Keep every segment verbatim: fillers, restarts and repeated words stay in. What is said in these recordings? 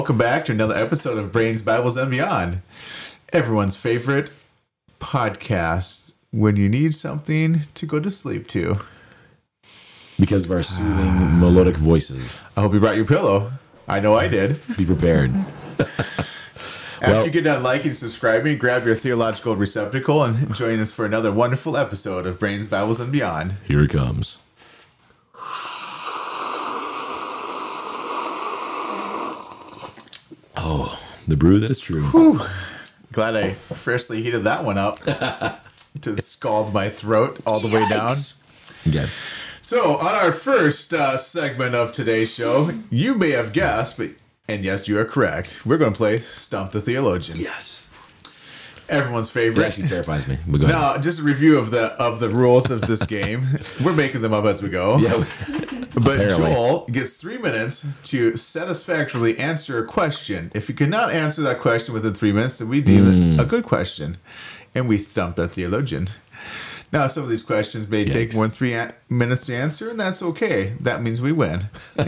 Welcome back to another episode of Brains, Bibles, and Beyond. Everyone's favorite podcast when you need something to go to sleep to. Because of our soothing, melodic voices. I hope you brought your pillow. I know I did. Be prepared. After Well- you get done liking and subscribing, grab your theological receptacle and join us for another wonderful episode of Brains, Bibles, and Beyond. Here it comes. Oh, the brew that is true. Whew. Glad I freshly heated that one up to scald my throat all the way down. Okay. So, on our first uh, segment of today's show, you may have guessed, but and yes, you are correct. We're going to play Stump the Theologian. Yes. Everyone's It favorite. actually terrifies me. But go ahead. Now, just a review of the of the rules of this game. We're making them up as we go. Yeah. But apparently. Joel gets three minutes to satisfactorily answer a question. If you cannot answer that question within three minutes, then we deem Mm. it a good question, and we stump a theologian. Now, some of these questions may Yikes. take more than three an- minutes to answer, and that's okay. That means we win.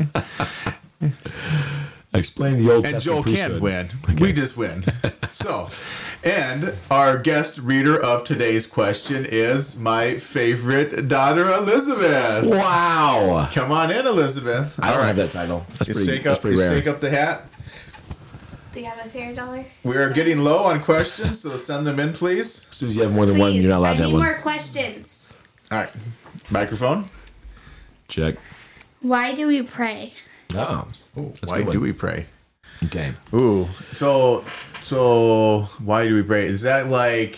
Explain the Old And Testament Joel can't priesthood. win. Okay. We just win. So, and our guest reader of today's question is my favorite daughter, Elizabeth. Wow. Come on in, Elizabeth. I don't have that title. That's You pretty, shake that's up, pretty you rare. shake up the hat. Do you have a fair dollar? We are getting low on questions, so send them in, please. As soon as you have more than one, Please, you're not allowed I to have need one. more questions. All right, microphone. Check. Why do we pray? Oh. That's a Why good one. do we pray? Okay. Ooh, so so why do we pray? Is that like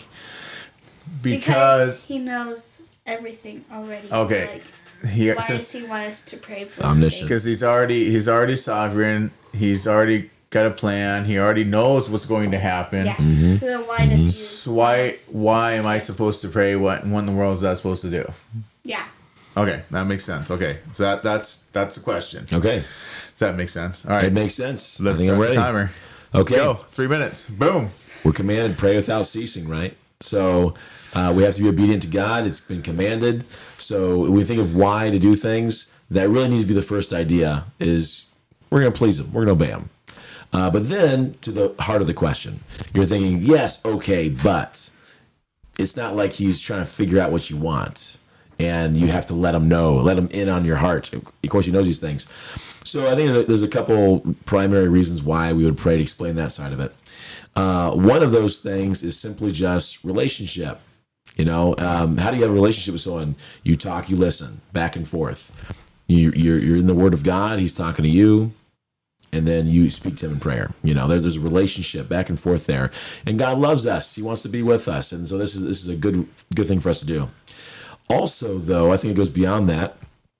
because he knows everything already. Okay. So he like, why since does he want us to pray for Omniscient. because he's already he's already sovereign. He's already got a plan. He already knows what's going to happen. Yeah. Mm-hmm. So then why does he? So why why am I supposed to pray? What what in the world is that supposed to do? Yeah. Okay, that makes sense. Okay, so that that's that's the question. Okay. Does that make sense? All right, It makes sense. let's I think start I'm the ready. timer. Okay. Go. Three minutes. Boom. We're commanded pray without ceasing, right? So uh, we have to be obedient to God. It's been commanded. So when we think of why to do things, that really needs to be the first idea is we're going to please him. We're going to obey him. Uh, but then to the heart of the question, you're thinking, yes, okay, but it's not like he's trying to figure out what you want. And you have to let him know, let him in on your heart. Of course, he knows these things. So I think there's a, there's a couple primary reasons why we would pray to explain that side of it. Uh, one of those things is simply just relationship. You know, um, how do you have a relationship with someone? You talk, you listen, back and forth. You, you're you're in the Word of God. He's talking to you, and then you speak to him in prayer. You know, there, there's a relationship back and forth there, and God loves us. He wants to be with us, and so this is this is a good good thing for us to do. Also, though, I think it goes beyond that.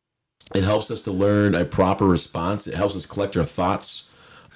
It helps us to learn a proper response. It helps us collect our thoughts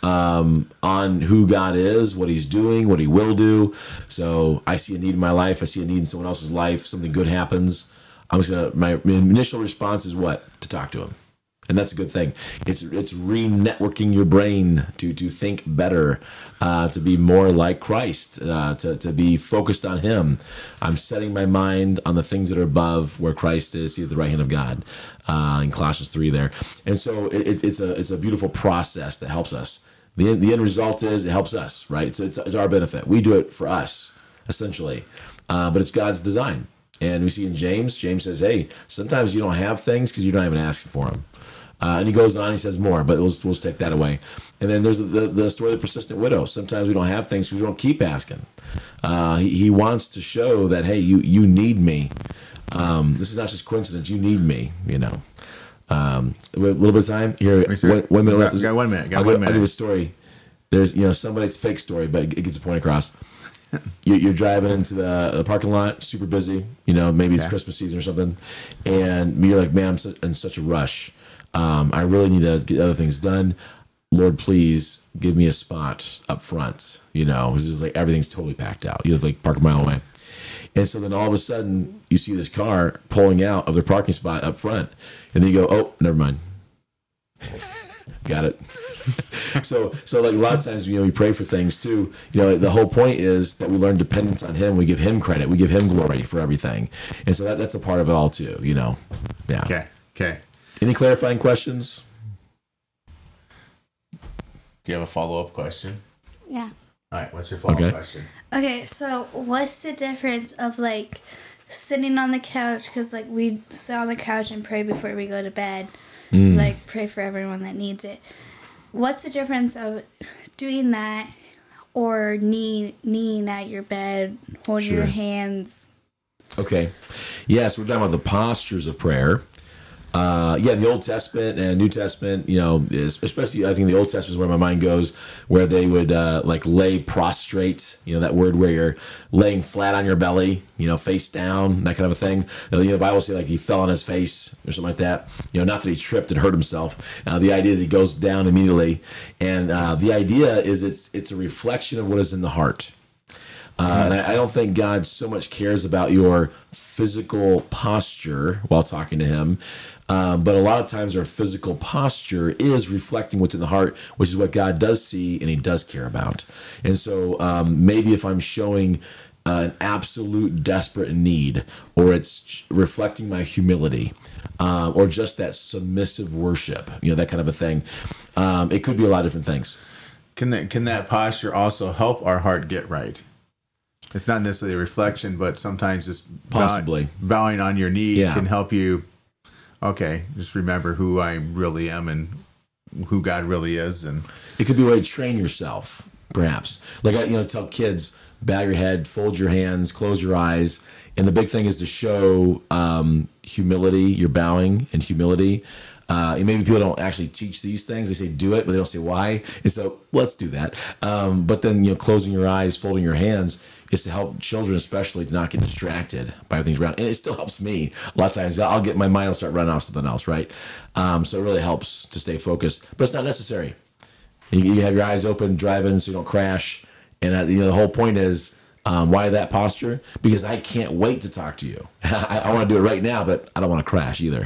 um, on who God is, what he's doing, what he will do. So I see a need in my life. I see a need in someone else's life. Something good happens. I'm just gonna, my initial response is what? To talk to him. And that's a good thing. It's it's re-networking your brain to to think better, uh, to be more like Christ, uh, to, to be focused on him. I'm setting my mind on the things that are above where Christ is, see at the right hand of God, uh, in Colossians three there. And so it, it's a it's a beautiful process that helps us. The, the end result is it helps us, right? So it's, it's our benefit. We do it for us, essentially. Uh, but it's God's design. And we see in James, James says, hey, sometimes you don't have things because you're not even asking for them. Uh, and he goes on, he says more, but we'll, we'll take that away. And then there's the, the story of the persistent widow. Sometimes we don't have things because we don't keep asking. Uh, he, he wants to show that, hey, you you need me. Um, this is not just coincidence. You need me, you know. Um, a little bit of time here. One, one minute left. Got, got one minute. Got I'll, one go, I'll give minute. a story. There's, you know, somebody's fake story, but it gets a point across. You're, you're driving into the, the parking lot, super busy. You know, maybe it's Okay. Christmas season or something, and you're like, man, I'm su- in such a rush. Um, I really need to get other things done. Lord, please give me a spot up front. You know, it's just like everything's totally packed out. You have to like park a mile away. And so then all of a sudden you see this car pulling out of their parking spot up front. And then you go, oh, never mind. Got it. so so like a lot of times, you know, we pray for things too. You know, the whole point is that we learn dependence on him. We give him credit. We give him glory for everything. And so that, that's a part of it all too, you know. Yeah. Okay. Okay. Any clarifying questions? Do you have a follow up question? Yeah. All right. What's your follow up Okay. question? Okay, so what's the difference of like sitting on the couch? Because like we sit on the couch and pray before we go to bed, like pray for everyone that needs it. What's the difference of doing that or knee kneeing at your bed, holding Sure. your hands? Okay. Yes, we're talking about the postures of prayer. Uh, yeah, the Old Testament and New Testament, you know, is, especially I think the Old Testament is where my mind goes, where they would uh, like lay prostrate, you know, that word where you're laying flat on your belly, you know, face down, that kind of a thing. You know, the Bible say like he fell on his face or something like that. You know, not that he tripped and hurt himself. Uh, the idea is he goes down immediately, and uh, the idea is it's it's a reflection of what is in the heart. Uh, and I, I don't think God so much cares about your physical posture while talking to him. Um, but a lot of times our physical posture is reflecting what's in the heart, which is what God does see and he does care about. And so um, maybe if I'm showing uh, an absolute desperate need, or it's reflecting my humility, uh, or just that submissive worship, you know, that kind of a thing, um, it could be a lot of different things. Can that can that posture also help our heart get right? It's not necessarily a reflection, but sometimes just bow- Possibly. bowing on your knee Yeah. can help you. Okay, just remember who I really am and who God really is, and It could be a way to train yourself, perhaps. Like, I, you know, tell kids, bow your head, fold your hands, close your eyes. And the big thing is to show um, humility, you're bowing and humility. Uh, and maybe people don't actually teach these things. They say do it, but they don't say why. And so let's do that. Um, but then, you know, closing your eyes, folding your hands is to help children, especially, to not get distracted by everything around. And it still helps me. A lot of times I'll get my mind will start running off something else, right? Um, so it really helps to stay focused, but it's not necessary. You, you have your eyes open, driving so you don't crash. And uh, you know, the whole point is, um, why that posture? Because I can't wait to talk to you. I, I want to do it right now, but I don't want to crash either.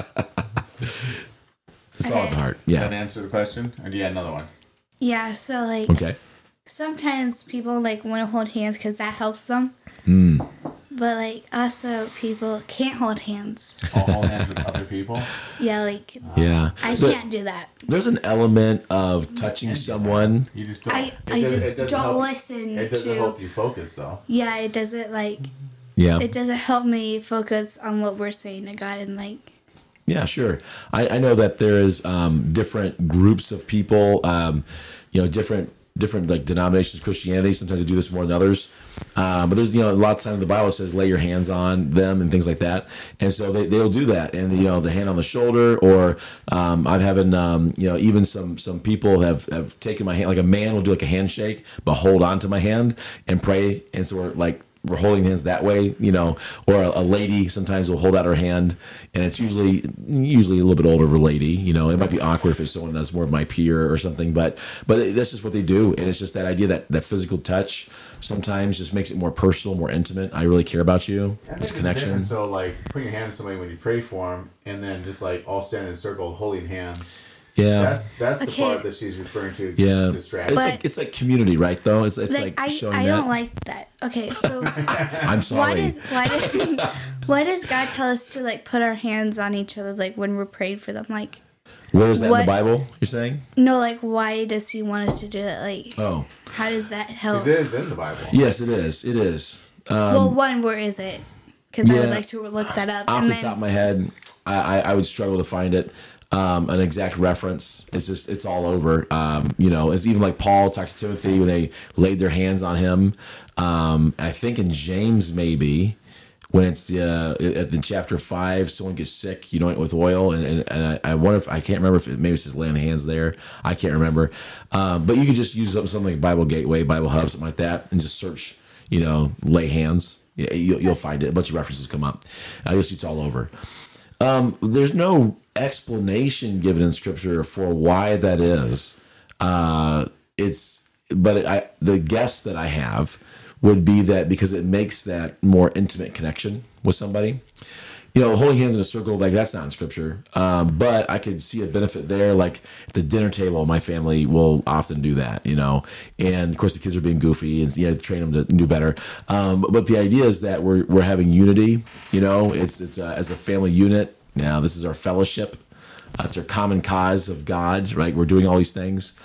It's all in the heart. does that Yeah. answer the question? Or do you have another one? Yeah, so like Okay. sometimes people like want to hold hands because that helps them. Mm. But like also people can't hold hands. All, all hands with other people. Yeah, like Yeah. I But can't do that. there's an element of touching someone. You just don't. I- it I doesn't- just it doesn't don't help- listen It doesn't to- help you focus though. Yeah, it doesn't like Yeah. it doesn't help me focus on what we're saying to God and like Yeah, sure. I, I know that there is um, different groups of people, um, you know, different different like denominations of Christianity. Sometimes they do this more than others. Um, but there's, you know, a lot of times the Bible says lay your hands on them and things like that. And so they, they'll do that. And, you know, the hand on the shoulder, or um, I'm having, um, you know, even some some people have, have taken my hand, like a man will do like a handshake, but hold on to my hand and pray. And so we're like, we're holding hands that way, you know, or a, a lady sometimes will hold out her hand, and it's usually usually a little bit older of a lady, you know. It might be awkward if it's someone that's more of my peer or something, but but that's just what they do, and it's just that idea that that physical touch sometimes just makes it more personal, more intimate. I really care about you. I think This it's connection. different. So like putting your hand on somebody when you pray for them, and then just like all stand in a circle holding hands. Yeah. That's that's the Okay. part that she's referring to. Yeah, Distraction. it's But- like it's like community, right? Though it's it's like, like, I showing I that. don't like that. Okay, so I'm why sorry. does why does why does God tell us to like put our hands on each other like when we're praying for them? Like Where is that in what- the Bible? You're saying? no, like why does He want us to do that? Like Oh, how does that help? Because it is in the Bible. yes, it is. It is. Um, well, one, where is it? Because I yeah. would like to look that up. Off and the then, top of my head, I, I, I would struggle to find it. Um, an exact reference. It's just it's all over. Um, you know, it's even like Paul talks to Timothy when they laid their hands on him. Um, I think in James maybe when it's uh, at the chapter five, someone gets sick, you know, with oil, and, and, and I, I wonder if I can't remember if it, maybe it says laying hands there. I can't remember, um, but you could just use something like Bible Gateway, Bible Hub, something like that, and just search. You know, lay hands. Yeah, you'll, you'll find it. A bunch of references come up. Uh, you'll see it's all over. Um, there's no explanation given in Scripture for why that is. Uh, it's, but I, the guess that I have would be that because it makes that more intimate connection with somebody. You know, holding hands in a circle, like that's not in Scripture. Um, but I could see a benefit there. Like at the dinner table, my family will often do that, you know. And of course, the kids are being goofy and, you know, train them to do better. Um, but the idea is that we're, we're having unity, you know, it's, it's a, as a family unit. Now, this is our fellowship. Uh, it's our common cause of God, right? We're doing all these things.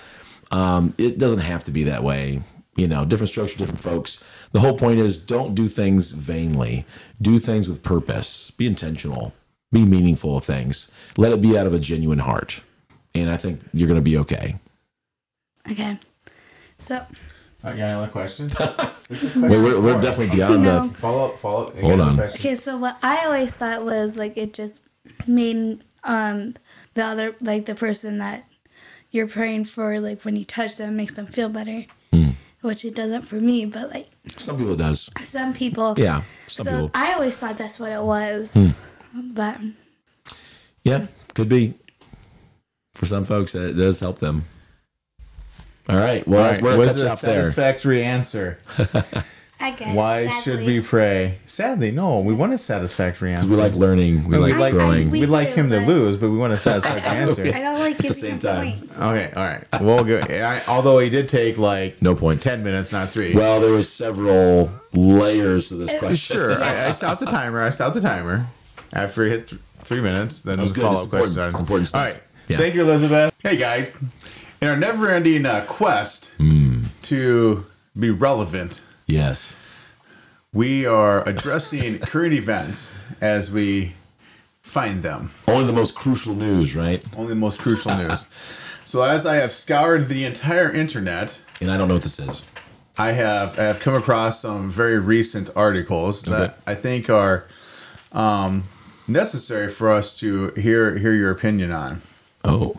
Um, it doesn't have to be that way. You know, different strokes for different folks. The whole point is don't do things vainly. Do things with purpose. Be intentional. Be meaningful of things. Let it be out of a genuine heart. And I think you're going to be okay. Okay. So. I got another question. We're, we're, we're definitely beyond No. the... Follow up, follow up. Hold on. Okay, so what I always thought was like it just made um the other like the person that you're praying for, like when you touch them, it makes them feel better. Mm. Which it doesn't for me, but like Some people it does. some people. Yeah, some so people. I always thought that's what it was, Hmm. but Yeah, could be. For some folks, it does help them. All right. Well, All that's right, where it what's cuts a off there. satisfactory answer? I guess. Why sadly. should we pray? Sadly, no. We want a satisfactory answer. We like learning. We No, like we like- growing. we- We'd like him to but- lose, but we want a satisfactory answer. I don't like giving same him time. points. Okay, all right. We'll go. I, although he did take like No points. ten minutes, not three. Well, there was several layers to this question. Sure. I, I stopped the timer. I stopped the timer after he hit th- three minutes. Then was the good. follow It's up question important. started. Important stuff. All right. Yeah. Thank you, Elizabeth. Hey guys, in our never-ending uh, quest to be relevant, Yes. we are addressing current events as we find them. Only the most crucial news, right? Only the most crucial news. So as I have scoured the entire internet, And I don't know what this is. I have I have come across some very recent articles that Okay. I think are um, necessary for us to hear hear your opinion on. Oh.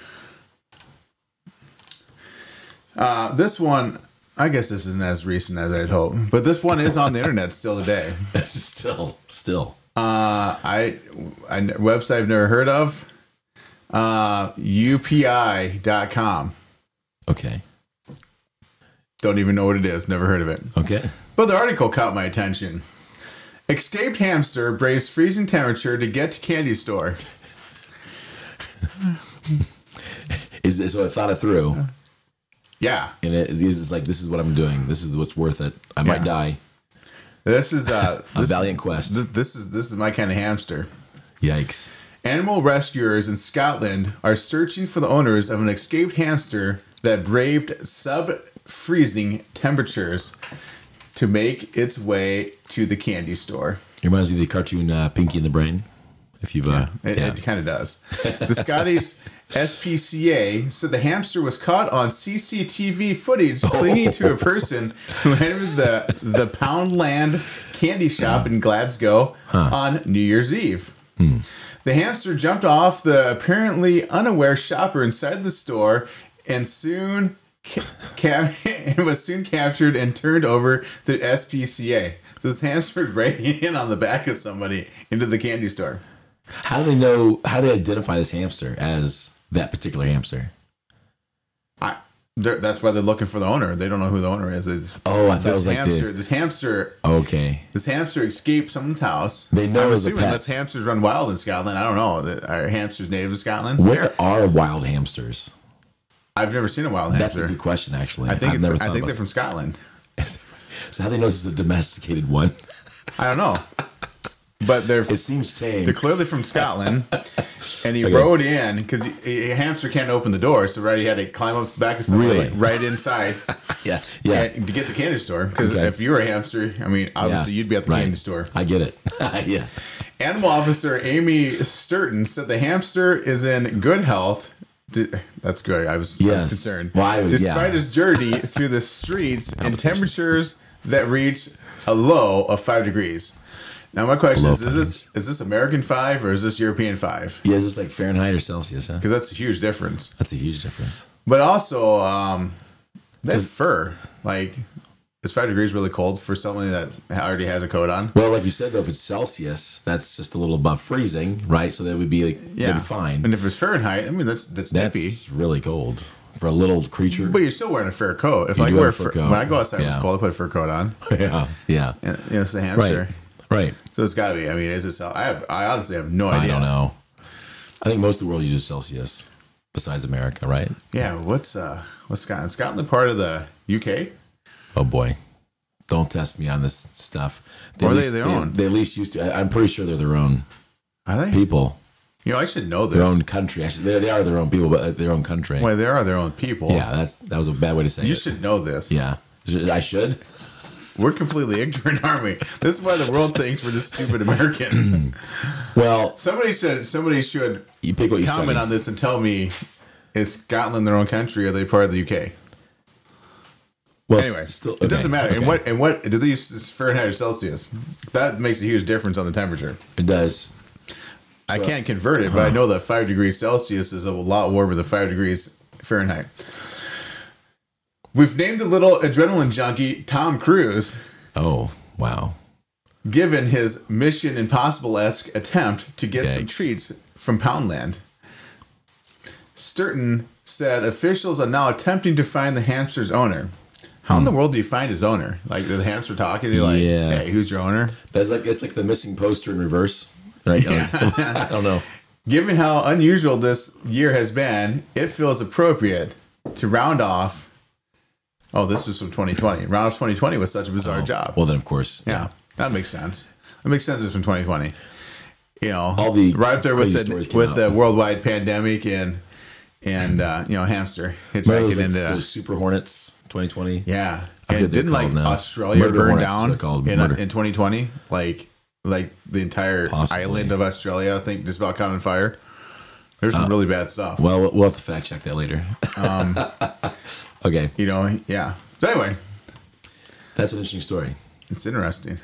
Uh, this one, I guess this isn't as recent as I'd hope, but this one is on the internet still today. This is still, still. Uh, I, I website I've never heard of. Uh, U P I dot com. Okay. Don't even know what it is. Never heard of it. Okay. But the article caught my attention. Escaped hamster braves freezing temperature to get to candy store. Is this what I thought it through? Yeah. And it is like, this is what I'm doing. This is what's worth it. I might Yeah. die. This is uh, A this, valiant quest. th- this is this is my kind of hamster. Yikes. Animal rescuers in Scotland are searching for the owners of an escaped hamster that braved sub-freezing temperatures to make its way to the candy store. It reminds me of the cartoon uh, Pinky and the Brain. If you've, uh, It, yeah. it kind of does. The Scottish S P C A said the hamster was caught on C C T V footage clinging to a person who entered the the Poundland candy shop in Glasgow on New Year's Eve. The hamster jumped off the apparently unaware shopper inside the store and soon ca- cap- and was soon captured and turned over to S P C A. So this hamster is riding in on the back of somebody into the candy store. How do they know, how do they identify this hamster as that particular hamster? I, they're- that's why they're looking for the owner. They don't know who the owner is. It's, Oh, I thought this it was like hamster. the, This hamster. okay. This hamster escaped someone's house. They know I'm it's a assuming pet. unless hamsters run wild in Scotland. I don't know. The- Are hamsters native to Scotland? Where are wild hamsters? I've never seen a wild That's hamster. a good question, actually. I think I've it's, never I thought think they're about from Scotland. So how do they know this is a domesticated one? I don't know, but they're It seems tame. they're clearly from Scotland. And he Okay. rode in because a hamster can't open the door, so right he had to climb up to the back of somebody Really? right inside. Yeah, yeah. and- to get the candy store. Because Okay. if you were a hamster, I mean, obviously Yes, you'd be at the right. candy store. I get it. Yeah. Animal officer Amy Sturton said the hamster is in good health. D- That's good. I was, I Yes. was concerned. Well, I was- Despite yeah. his journey through the streets in temperatures that reach a low of five degrees. Now my question Low is: Is this is this American five or is this European five? Yeah, is this like Fahrenheit or Celsius, huh? Because that's a huge difference. That's a huge difference. But also, um, that's fur. Like, is five degrees really cold for someone that already has a coat on? Well, like you said, though, if it's Celsius, that's just a little above freezing, right? So that would be like, Yeah, that'd be fine. And if it's Fahrenheit, I mean that's that's That's nippy. really cold for a little creature. But you're still wearing a fur coat. If You I do wear wear a a fur fur, coat. when I go outside Yeah. it's cold, I put a fur coat on. yeah, yeah. And, you know, it's a hamster. Right, right. So it's got to be. I mean, is it? Cel- I have. I honestly have no I idea. don't know. I think most of the world uses Celsius, besides America, right? Yeah. What's uh? What's Scotland? Scotland part of the U K? Oh boy, don't test me on this stuff. Or at are they least- their own? They, they at least used to. I, I'm pretty sure they're their own Are they? people. You know, I should know this. Their own country. Actually, they, they are their own people, but their own country. Well, they are their own people. Yeah, that's that was a bad way to say You it. should know this. Yeah, I should. We're completely ignorant, aren't we? This is why the world thinks we're just stupid Americans. Well, somebody should somebody should you pick what you comment study. on this and tell me, is Scotland their own country or are they part of the U K? Well, anyway, still, it doesn't okay, matter. okay. And what and what do these is Fahrenheit or Celsius? That makes a huge difference on the temperature. It does. I So- can't convert it, but I know that five degrees Celsius is a lot warmer than five degrees Fahrenheit. We've named a little adrenaline junkie Tom Cruise, Oh, wow. given his Mission Impossible-esque attempt to get some Yikes. treats from Poundland. Sturton said officials are now attempting to find the hamster's owner. How in the world do you find his owner? Like, the hamster talking? They're like, Yeah. hey, who's your owner? That's like it's like the missing poster in reverse. Right? I don't know. Given how unusual this year has been, it feels appropriate to round off. Oh, this was from twenty twenty. Round off twenty twenty was such a bizarre Oh, job. Well, then of course. yeah, that makes sense. That makes sense. It's from twenty twenty. You know, All the right up there with crazy stories the came with out. the worldwide pandemic and and uh, you know hamster Remember hitchhiking those, like, into those Super Hornets twenty twenty? yeah. I forget And they're didn't like called now. Australia Murder burn Hornets is what down they're called. in Murder. in twenty twenty? Like like the entire Possibly. island of Australia, I think, just about caught on fire. There's some really bad stuff. Well, we'll have to fact check that later. Um, okay. you know, yeah. So anyway, That's an interesting story. it's interesting.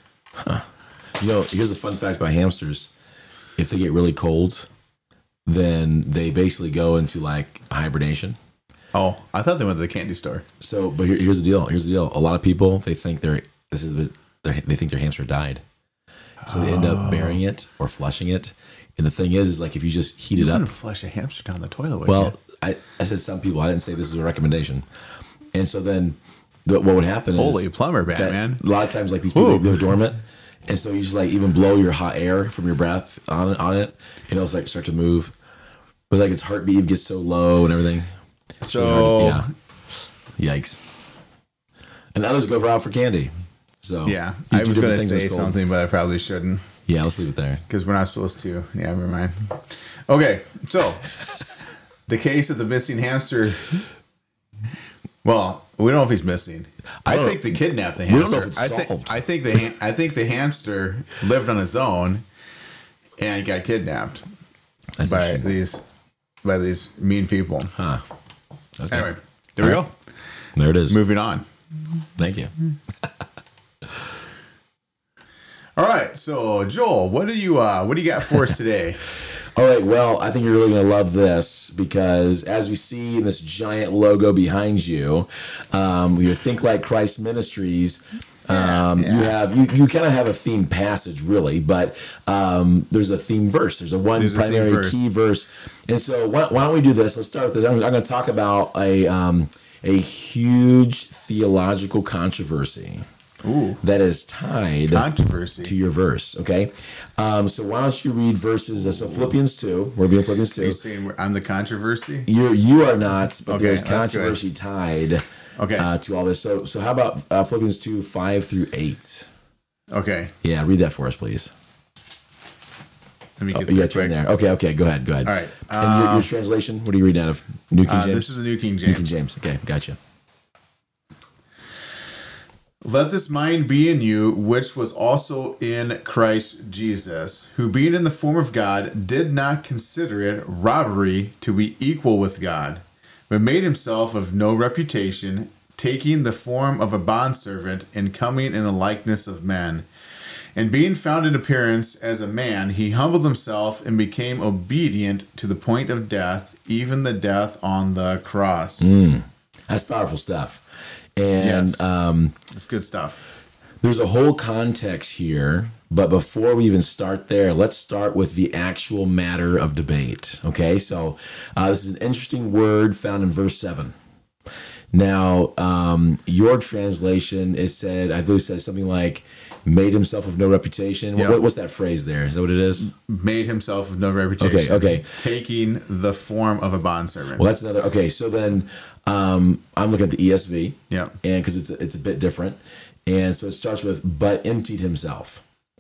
You know, here's a fun fact about hamsters. If they get really cold, then they basically go into like hibernation. Oh, I thought they went to the candy store. So, but here, here's the deal. Here's the deal. A lot of people, they think they're, this is the, they're, they think their hamster died. So they end up burying it or flushing it. And the thing is, is like if you just heat it You up. wouldn't flush a hamster down the toilet, would Well, you? I, I said some people. I didn't say this is a recommendation. And so then, the, what would happen Holy is plumber, that Batman. a lot of times, like these people, Ooh. they're dormant, and so you just like even blow your hot air from your breath on on it, and it'll like start to move. But like its heartbeat gets so low and everything. It's really So hard to- yeah, yikes. And others go out for candy. So yeah, these I two was different going to things say are cold. something, but I probably shouldn't Yeah, let's leave it there. because we're not supposed to. Yeah, never mind. Okay, so the case of the missing hamster. Well, we don't know if he's missing. I, don't think they kidnapped the We don't hamster. know if it's I think solved. I think the ha- I think the hamster lived on his own and got kidnapped That's by interesting. these by these mean people. Huh. Okay. Anyway, there we All go. There it is. Moving on. Thank you. All right, so Joel, what do you uh, what do you got for us today? All right, well, I think you're really going to love this because as we see in this giant logo behind you, um, your Think Like Christ Ministries, um, Yeah, you yeah. have you, you kind of have a theme passage really, but um, there's a theme verse. There's a one There's a theme primary verse. key verse, and so why, why don't we do this? Let's start with this. I'm, I'm going to talk about a um, a huge theological controversy. Ooh, That is tied controversy. to your verse, okay? Um, so why don't you read verses? Uh, so Philippians two, we're being Philippians Are you two. saying we're- I'm the controversy? You're you are not, but Okay, there's that's good. controversy tied Okay. uh, to all this. So so how about uh, Philippians two five through eight? Okay, Yeah, read that for us, please. let me Oh, get you there got you in quick. there. Okay, okay, go ahead, go ahead. All right. And your, Um, your translation? What are you reading out of? New King uh, James. this is the New King New James. King James. Okay, gotcha. Let this mind be in you, which was also in Christ Jesus, who being in the form of God, did not consider it robbery to be equal with God, but made himself of no reputation, taking the form of a bondservant and coming in the likeness of men. And being found in appearance as a man, he humbled himself and became obedient to the point of death, even the death on the cross. That's powerful stuff. And Yes. um, It's good stuff. there's a whole context here, but before we even start there, let's start with the actual matter of debate. Okay, so uh, this is an interesting word found in verse seven. Now, um, your translation is said, I believe, says something like, "made himself of no reputation." Yeah. What, what's that phrase there? Is that what it is? Made himself of no reputation. Okay, okay. Taking the form of a bondservant. Well, that's another. Okay, so then um, I'm looking at the E S V. Yeah. And because it's it's a bit different, and so it starts with "but emptied himself."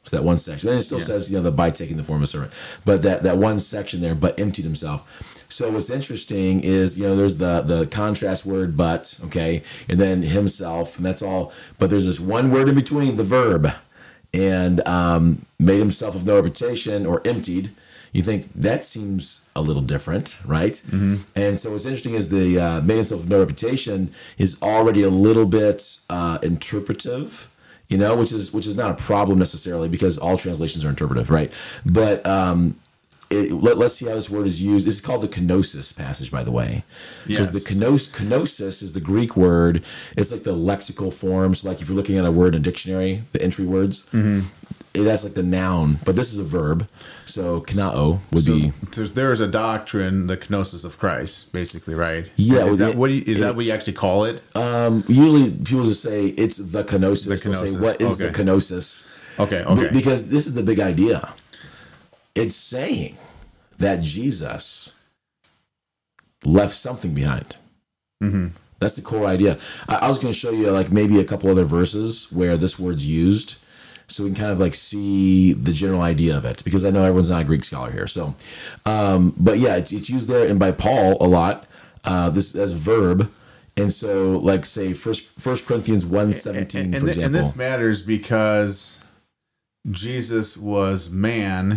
So that one section. And it still Yeah. says, you know, the by taking the form of a servant. But that, that one section there, but emptied himself. So what's interesting is, you know, there's the the contrast word but, okay, and then himself, and that's all. But there's this one word in between, the verb, and um, made himself of no reputation, or emptied. You think that seems a little different, right? Mm-hmm. And so what's interesting is the uh, made himself of no reputation is already a little bit uh, interpretive, you know, which is which is not a problem necessarily, because all translations are interpretive, right? But um, it, let, let's see how this word is used. This is called the kenosis passage, by the way, because Yes. the kenos, kenosis is the Greek word. It's like the lexical forms, like if you're looking at a word in a dictionary, the entry words. Mm-hmm. It, that's like the noun, but this is a verb. So kanao would So be there's, there is a doctrine, the kenosis of Christ, basically, right? Yeah, Is well, that it- what you, is it- that what you actually call it? um, usually people just say it's the kenosis. The They'll say, kenosis, what is okay. the kenosis? Okay, B- okay. Because this is the big idea. It's saying that Jesus left something behind. Mm-hmm. That's the core idea. I, I was going to show you like maybe a couple other verses where this word's used, so we can kind of like see the general idea of it, because I know everyone's not a Greek scholar here. So, um, but yeah, it's, it's used there and by Paul a lot. Uh, this as a verb, and so like say First First Corinthians one seventeen, and, and, for th- example. and this matters because Jesus was man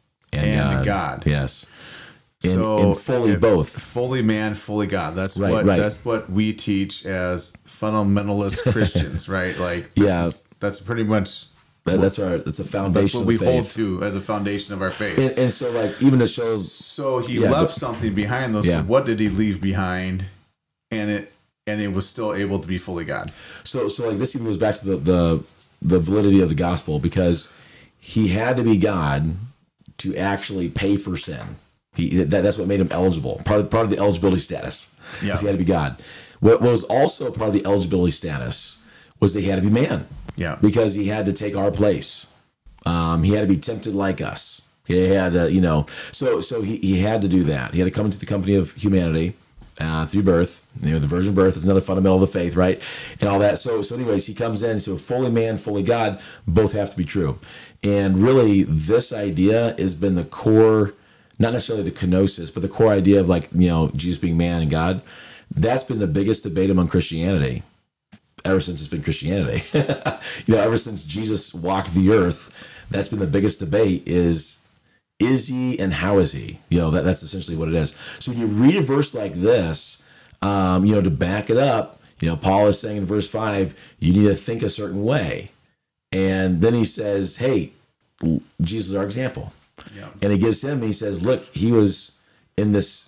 and God. Yes. And, So and fully it- both. fully man, fully God. That's Right, what right. that's what we teach as fundamentalist Christians, right? Like, this Yeah. is, that's pretty much That, that's our that's a foundation that's what we of hold faith. to as a foundation of our faith. And, and so like even to show So he Yeah, left but- something behind, though. Yeah. So what did he leave behind? And it and it was still able to be fully God. so so like this even goes back to the the, the validity of the gospel, because he had to be God to actually pay for sin. He that, that's what made him eligible. Part of part of the eligibility status. Yeah. Because he had to be God. What was also part of the eligibility status was that he had to be man. Yeah. Because he had to take our place. Um, he had to be tempted like us. He had to, you know, so so he, he had to do that. He had to come into the company of humanity uh, through birth. You know, the virgin birth is another fundamental of the faith, right? And all that. So so anyways, he comes in. So fully man, fully God, both have to be true. And really, this idea has been the core, not necessarily the kenosis, but the core idea of like, you know, Jesus being man and God. That's been the biggest debate among Christianity ever since it's been Christianity. You know, ever since Jesus walked the earth, that's been the biggest debate is, is he and how is he? You know, that, that's essentially what it is. So when you read a verse like this, um, you know, to back it up, you know, Paul is saying in verse five, you need to think a certain way. And then he says, hey, Jesus is our example. Yeah. And he gives him, he says, look, he was in this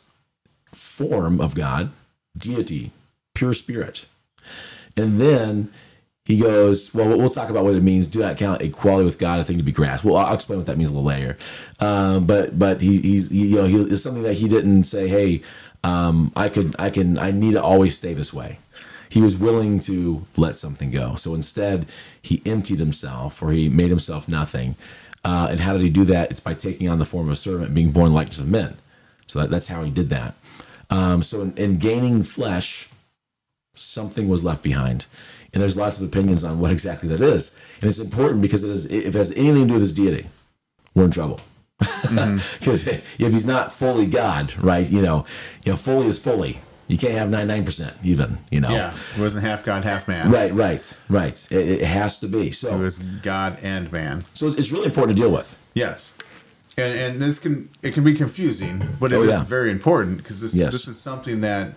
form of God, deity, pure spirit. And then he goes, well, we'll talk about what it means. Do not count equality with God a thing to be grasped. Well, I'll explain what that means a little later. Um, but but he, he's he, you know he, it's something that he didn't say. Hey, um, I could I can I need to always stay this way. He was willing to let something go. So instead, he emptied himself, or he made himself nothing. Uh, and how did he do that? It's by taking on the form of a servant, being born in the likeness of men. So that, that's how he did that. Um, so in, in gaining flesh, something was left behind. And there's lots of opinions on what exactly that is. And it's important because it is, if it has anything to do with his deity, we're in trouble. Because mm-hmm. if he's not fully God, right, you know, you know, fully is fully. You can't have ninety-nine percent even, you know. Yeah. It wasn't half God, half man. Right, right, right. It, it has to be. So It was God and man. so it's really important to deal with. Yes. And and this can it can be confusing, but it Oh, is yeah. very important because this Yes. this is something that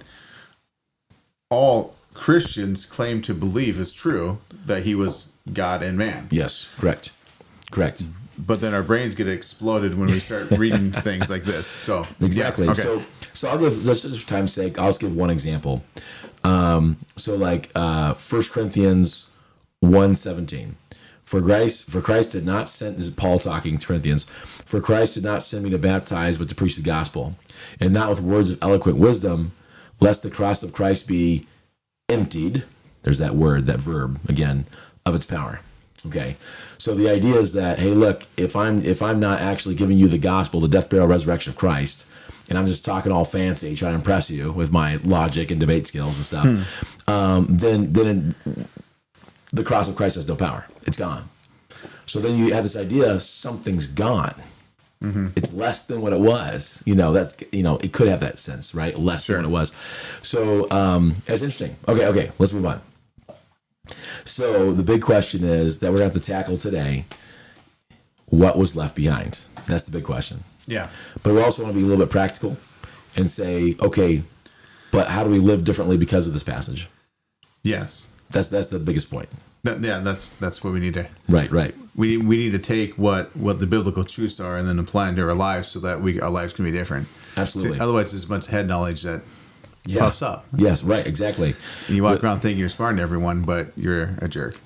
all Christians claim to believe is true, that he was God and man. Yes, correct. Correct. But then our brains get exploded when we start reading things like this. So Exactly. yeah, okay. So, so I'll give, just for time's sake, I'll just give one example. Um, so, like uh, First Corinthians one seventeen, for Christ, for Christ did not send. This is Paul talking to Corinthians. For Christ did not send me to baptize, but to preach the gospel, and not with words of eloquent wisdom, lest the cross of Christ be emptied. There's that word, that verb again, of its power. Okay, so the idea is that, hey, look, if I'm if I'm not actually giving you the gospel, the death, burial, resurrection of Christ, and I'm just talking all fancy, trying to impress you with my logic and debate skills and stuff, hmm. um, then then the cross of Christ has no power. It's gone. So then you have this idea something's gone. Mm-hmm. It's less than what it was. You know, that's, you know, it could have that sense, right? Less sure. than what it was. So um, that's interesting. Okay, okay, let's move on. So the big question is that we're going to have to tackle today, what was left behind? That's the big question. Yeah. But we also want to be a little bit practical and say, okay, but how do we live differently because of this passage? Yes. That's that's the biggest point. That, yeah, that's that's what we need to. Right, right. We we need to take what, what the biblical truths are and then apply into our lives so that we our lives can be different. Absolutely. So, otherwise, it's a bunch of head knowledge that yeah. puffs up. Yes, right, exactly. And you walk but, around thinking you're smarter than everyone, but you're a jerk.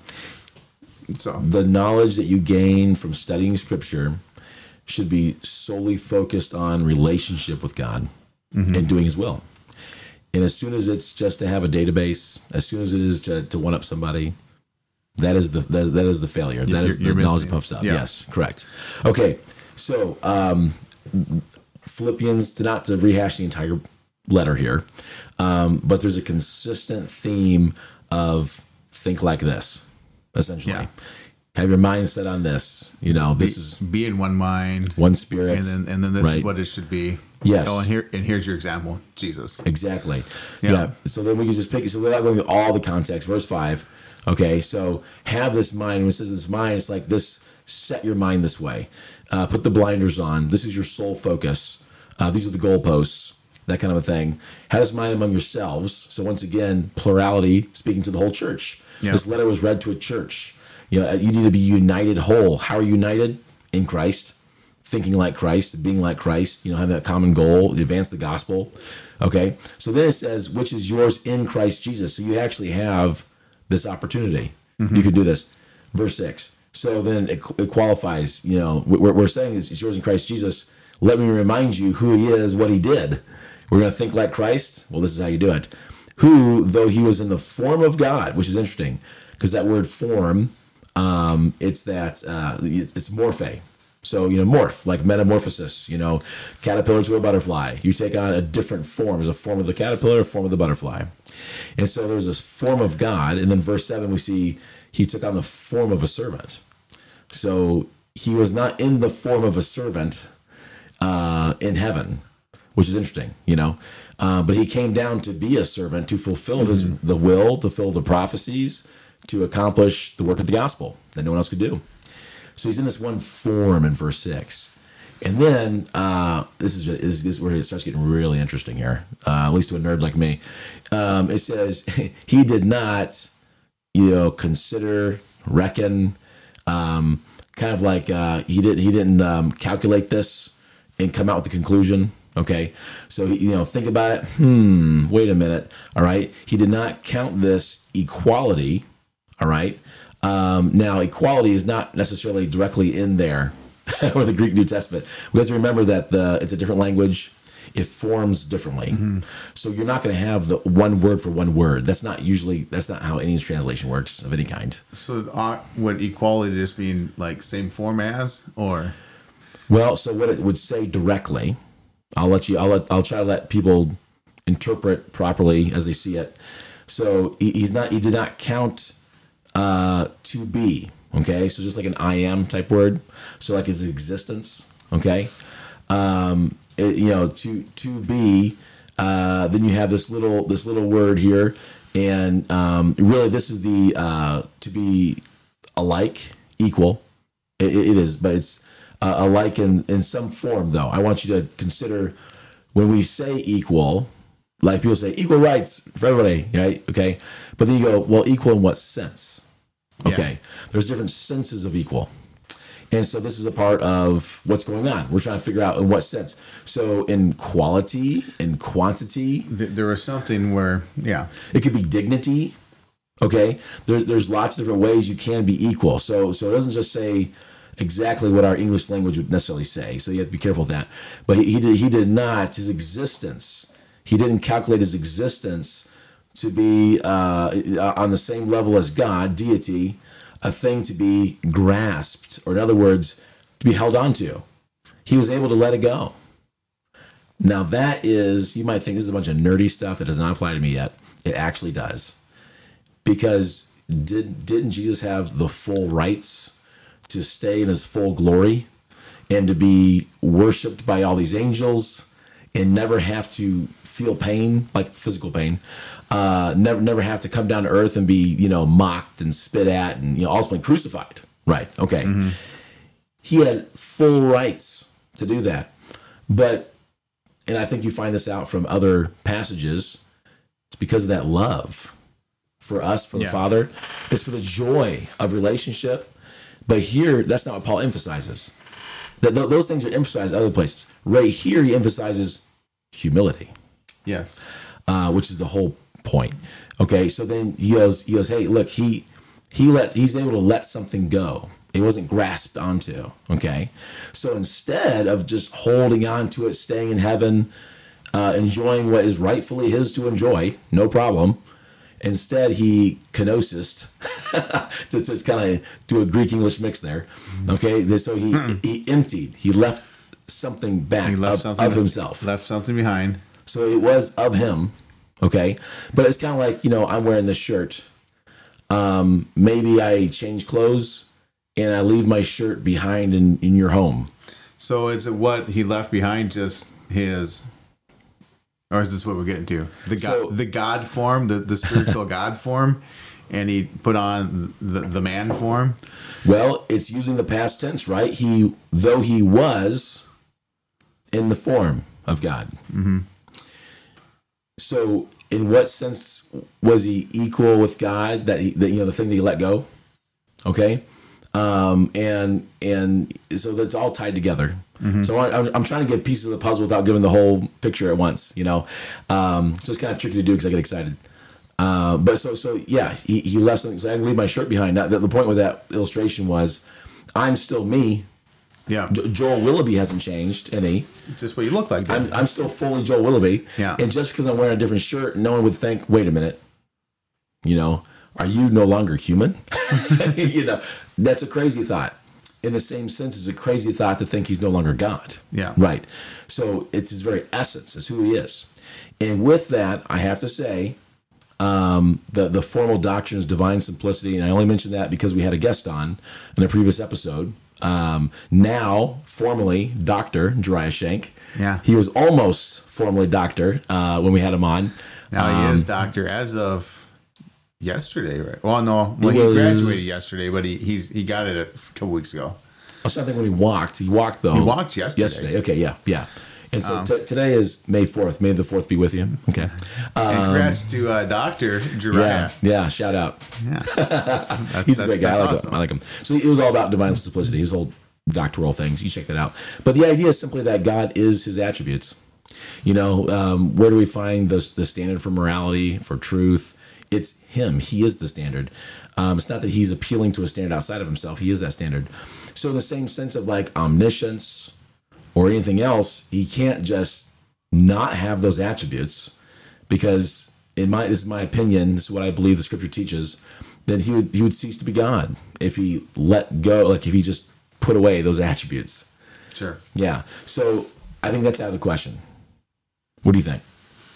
So the knowledge that you gain from studying Scripture should be solely focused on relationship with God mm-hmm. and doing His will. And as soon as it's just to have a database, as soon as it is to, to one up somebody, that is the that is, that is the failure. That is you're the knowledge missing. that puffs up. Yeah. Yes, correct. Okay, so um, Philippians, to not to rehash the entire letter here, um, but there's a consistent theme of think like this, essentially. Yeah. Have your mind set on this. You know, this be, is be in one mind, one spirit, and then and then this right. is what it should be. Yes. Oh, and here and here's your example, Jesus. Exactly. Yeah. yeah. So then we can just pick. So without going through all the context, verse five. Okay. So have this mind. When it says this mind, it's like this. Set your mind this way. Uh, put the blinders on. This is your sole focus. Uh, these are the goalposts. That kind of a thing. Have this mind among yourselves. So once again, plurality, speaking to the whole church. Yeah. This letter was read to a church. You know, you need to be united whole. How are you united? In Christ. Thinking like Christ, being like Christ, you know, having that common goal, advance the gospel. Okay. So then it says, which is yours in Christ Jesus. So you actually have this opportunity. Mm-hmm. You can do this. Verse six. So then it, it qualifies, you know, what we're saying is it's yours in Christ Jesus. Let me remind you who He is, what He did. We're going to think like Christ. Well, this is how you do it. Who, though He was in the form of God, which is interesting because that word form, um, it's that, uh, it's morphe. So, you know, morph, like metamorphosis, you know, caterpillar to a butterfly. You take on a different form. There's a form of the caterpillar, a form of the butterfly. And so there's this form of God. And then verse seven, we see He took on the form of a servant. So He was not in the form of a servant uh, in heaven, which is interesting, you know. Uh, but He came down to be a servant, to fulfill mm-hmm. His the will, to fulfill the prophecies, to accomplish the work of the gospel that no one else could do. So He's in this one form in verse six. And then, uh, this is, is, this is where it starts getting really interesting here, uh, at least to a nerd like me. Um, it says, He did not, you know, consider, reckon, um, kind of like uh, he, did, he didn't um, calculate this and come out with a conclusion. Okay, so, you know, think about it. Hmm, wait a minute. All right. He did not count this equality. All right. Um, now, equality is not necessarily directly in there or the Greek New Testament. We have to remember that the it's a different language. It forms differently. Mm-hmm. So you're not going to have the one word for one word. That's not usually, that's not how any translation works of any kind. So uh, would equality just mean like same form as, or? Well, so what it would say directly, I'll let you, I'll let, I'll try to let people interpret properly as they see it. So he, he's not, he did not count Uh, to be, okay? So just like an I am type word. So like his existence, okay? Um, it, you know, to to be, uh, then you have this little this little word here, and um, really this is the uh, to be alike, equal. It, it is, but it's uh, alike in, in some form, though. I want you to consider when we say equal, like people say equal rights for everybody, right? Okay. But then you go, well, equal in what sense? Okay. Yeah. There's different senses of equal. And so this is a part of what's going on. We're trying to figure out in what sense. So in quality, in quantity. There was something where, yeah. It could be dignity. Okay. There's, there's lots of different ways you can be equal. So, so it doesn't just say exactly what our English language would necessarily say. So you have to be careful with that. But he, he did, he did not, his existence, he didn't calculate his existence to be uh, on the same level as God, deity, a thing to be grasped, or in other words, to be held onto. He was able to let it go. Now that is, you might think this is a bunch of nerdy stuff that does not apply to me yet. It actually does. Because did, didn't Jesus have the full rights to stay in his full glory and to be worshipped by all these angels and never have to feel pain, like physical pain, uh, never never have to come down to earth and be, you know, mocked and spit at and, you know, ultimately crucified. Right. Okay. Mm-hmm. He had full rights to do that. But, and I think you find this out from other passages, it's because of that love for us, for the yeah. Father. It's for the joy of relationship. But here, that's not what Paul emphasizes. That th- those things are emphasized other places. Right here, he emphasizes humility. Yes. Uh, which is the whole point. Okay, so then he goes, he goes, hey, look, he he let he's able to let something go. It wasn't grasped onto. Okay, so instead of just holding on to it, staying in heaven, uh, enjoying what is rightfully his to enjoy, no problem. Instead, he kenosis, to, to kind of do a Greek-English mix there. Okay, so he he emptied. He left something back He left of, something of himself. Left something behind. So it was of him. Okay, but it's kind of like, you know, I'm wearing this shirt. Um, maybe I change clothes and I leave my shirt behind in, in your home. So is it what he left behind, just his, or is this what we're getting to? The God, So- the God form, the, the spiritual God form, and he put on the, the man form? Well, it's using the past tense, right? He, though he was in the form of God. Mm-hmm. So, in what sense was he equal with God? That he, that, you know, the thing that he let go. Okay, um, and and so that's all tied together. Mm-hmm. So I, I'm, I'm trying to give pieces of the puzzle without giving the whole picture at once. You know, um, so it's kind of tricky to do because I get excited. Uh, but so so yeah, he, he left something. So I can leave my shirt behind. Now, the, the point with that illustration was, I'm still me. Yeah. Jo- Joel Willoughby hasn't changed any. It's just what you look like. I'm, I'm still fully Joel Willoughby. Yeah. And just because I'm wearing a different shirt, no one would think, wait a minute, you know, are you no longer human? You know, that's a crazy thought. In the same sense, it's a crazy thought to think he's no longer God. Yeah. Right. So it's his very essence, it's who he is. And with that, I have to say, um, the, the formal doctrine is divine simplicity. And I only mention that because we had a guest on in a previous episode. Um, now, formally, Doctor Jariah Shank. Yeah. He was almost formally doctor uh, when we had him on. Now Um, he is doctor as of yesterday, right? Well, no, well, He he was- graduated yesterday, but he he's he got it a couple weeks ago. I was trying to think when he walked. He walked, though. He walked yesterday. Yesterday. Okay, yeah, yeah. And so t- today is May fourth. May the fourth be with you. Okay. And Um, congrats to uh, Doctor yeah, Jariah. yeah, shout out. Yeah, That's- He's a that- great guy. I that's like, awesome. him. I like him. So it was all about divine simplicity, his whole doctoral things. You check that out. But the idea is simply that God is his attributes. You know, um, where do we find the, the standard for morality, for truth? It's him. He is the standard. Um, it's not that he's appealing to a standard outside of himself. He is that standard. So in the same sense of like omniscience or anything else, he can't just not have those attributes, because in my this is my opinion, this is what I believe the scripture teaches, that he would he would cease to be God if he let go, like if he just put away those attributes. Sure. Yeah. So I think that's out of the question. What do you think?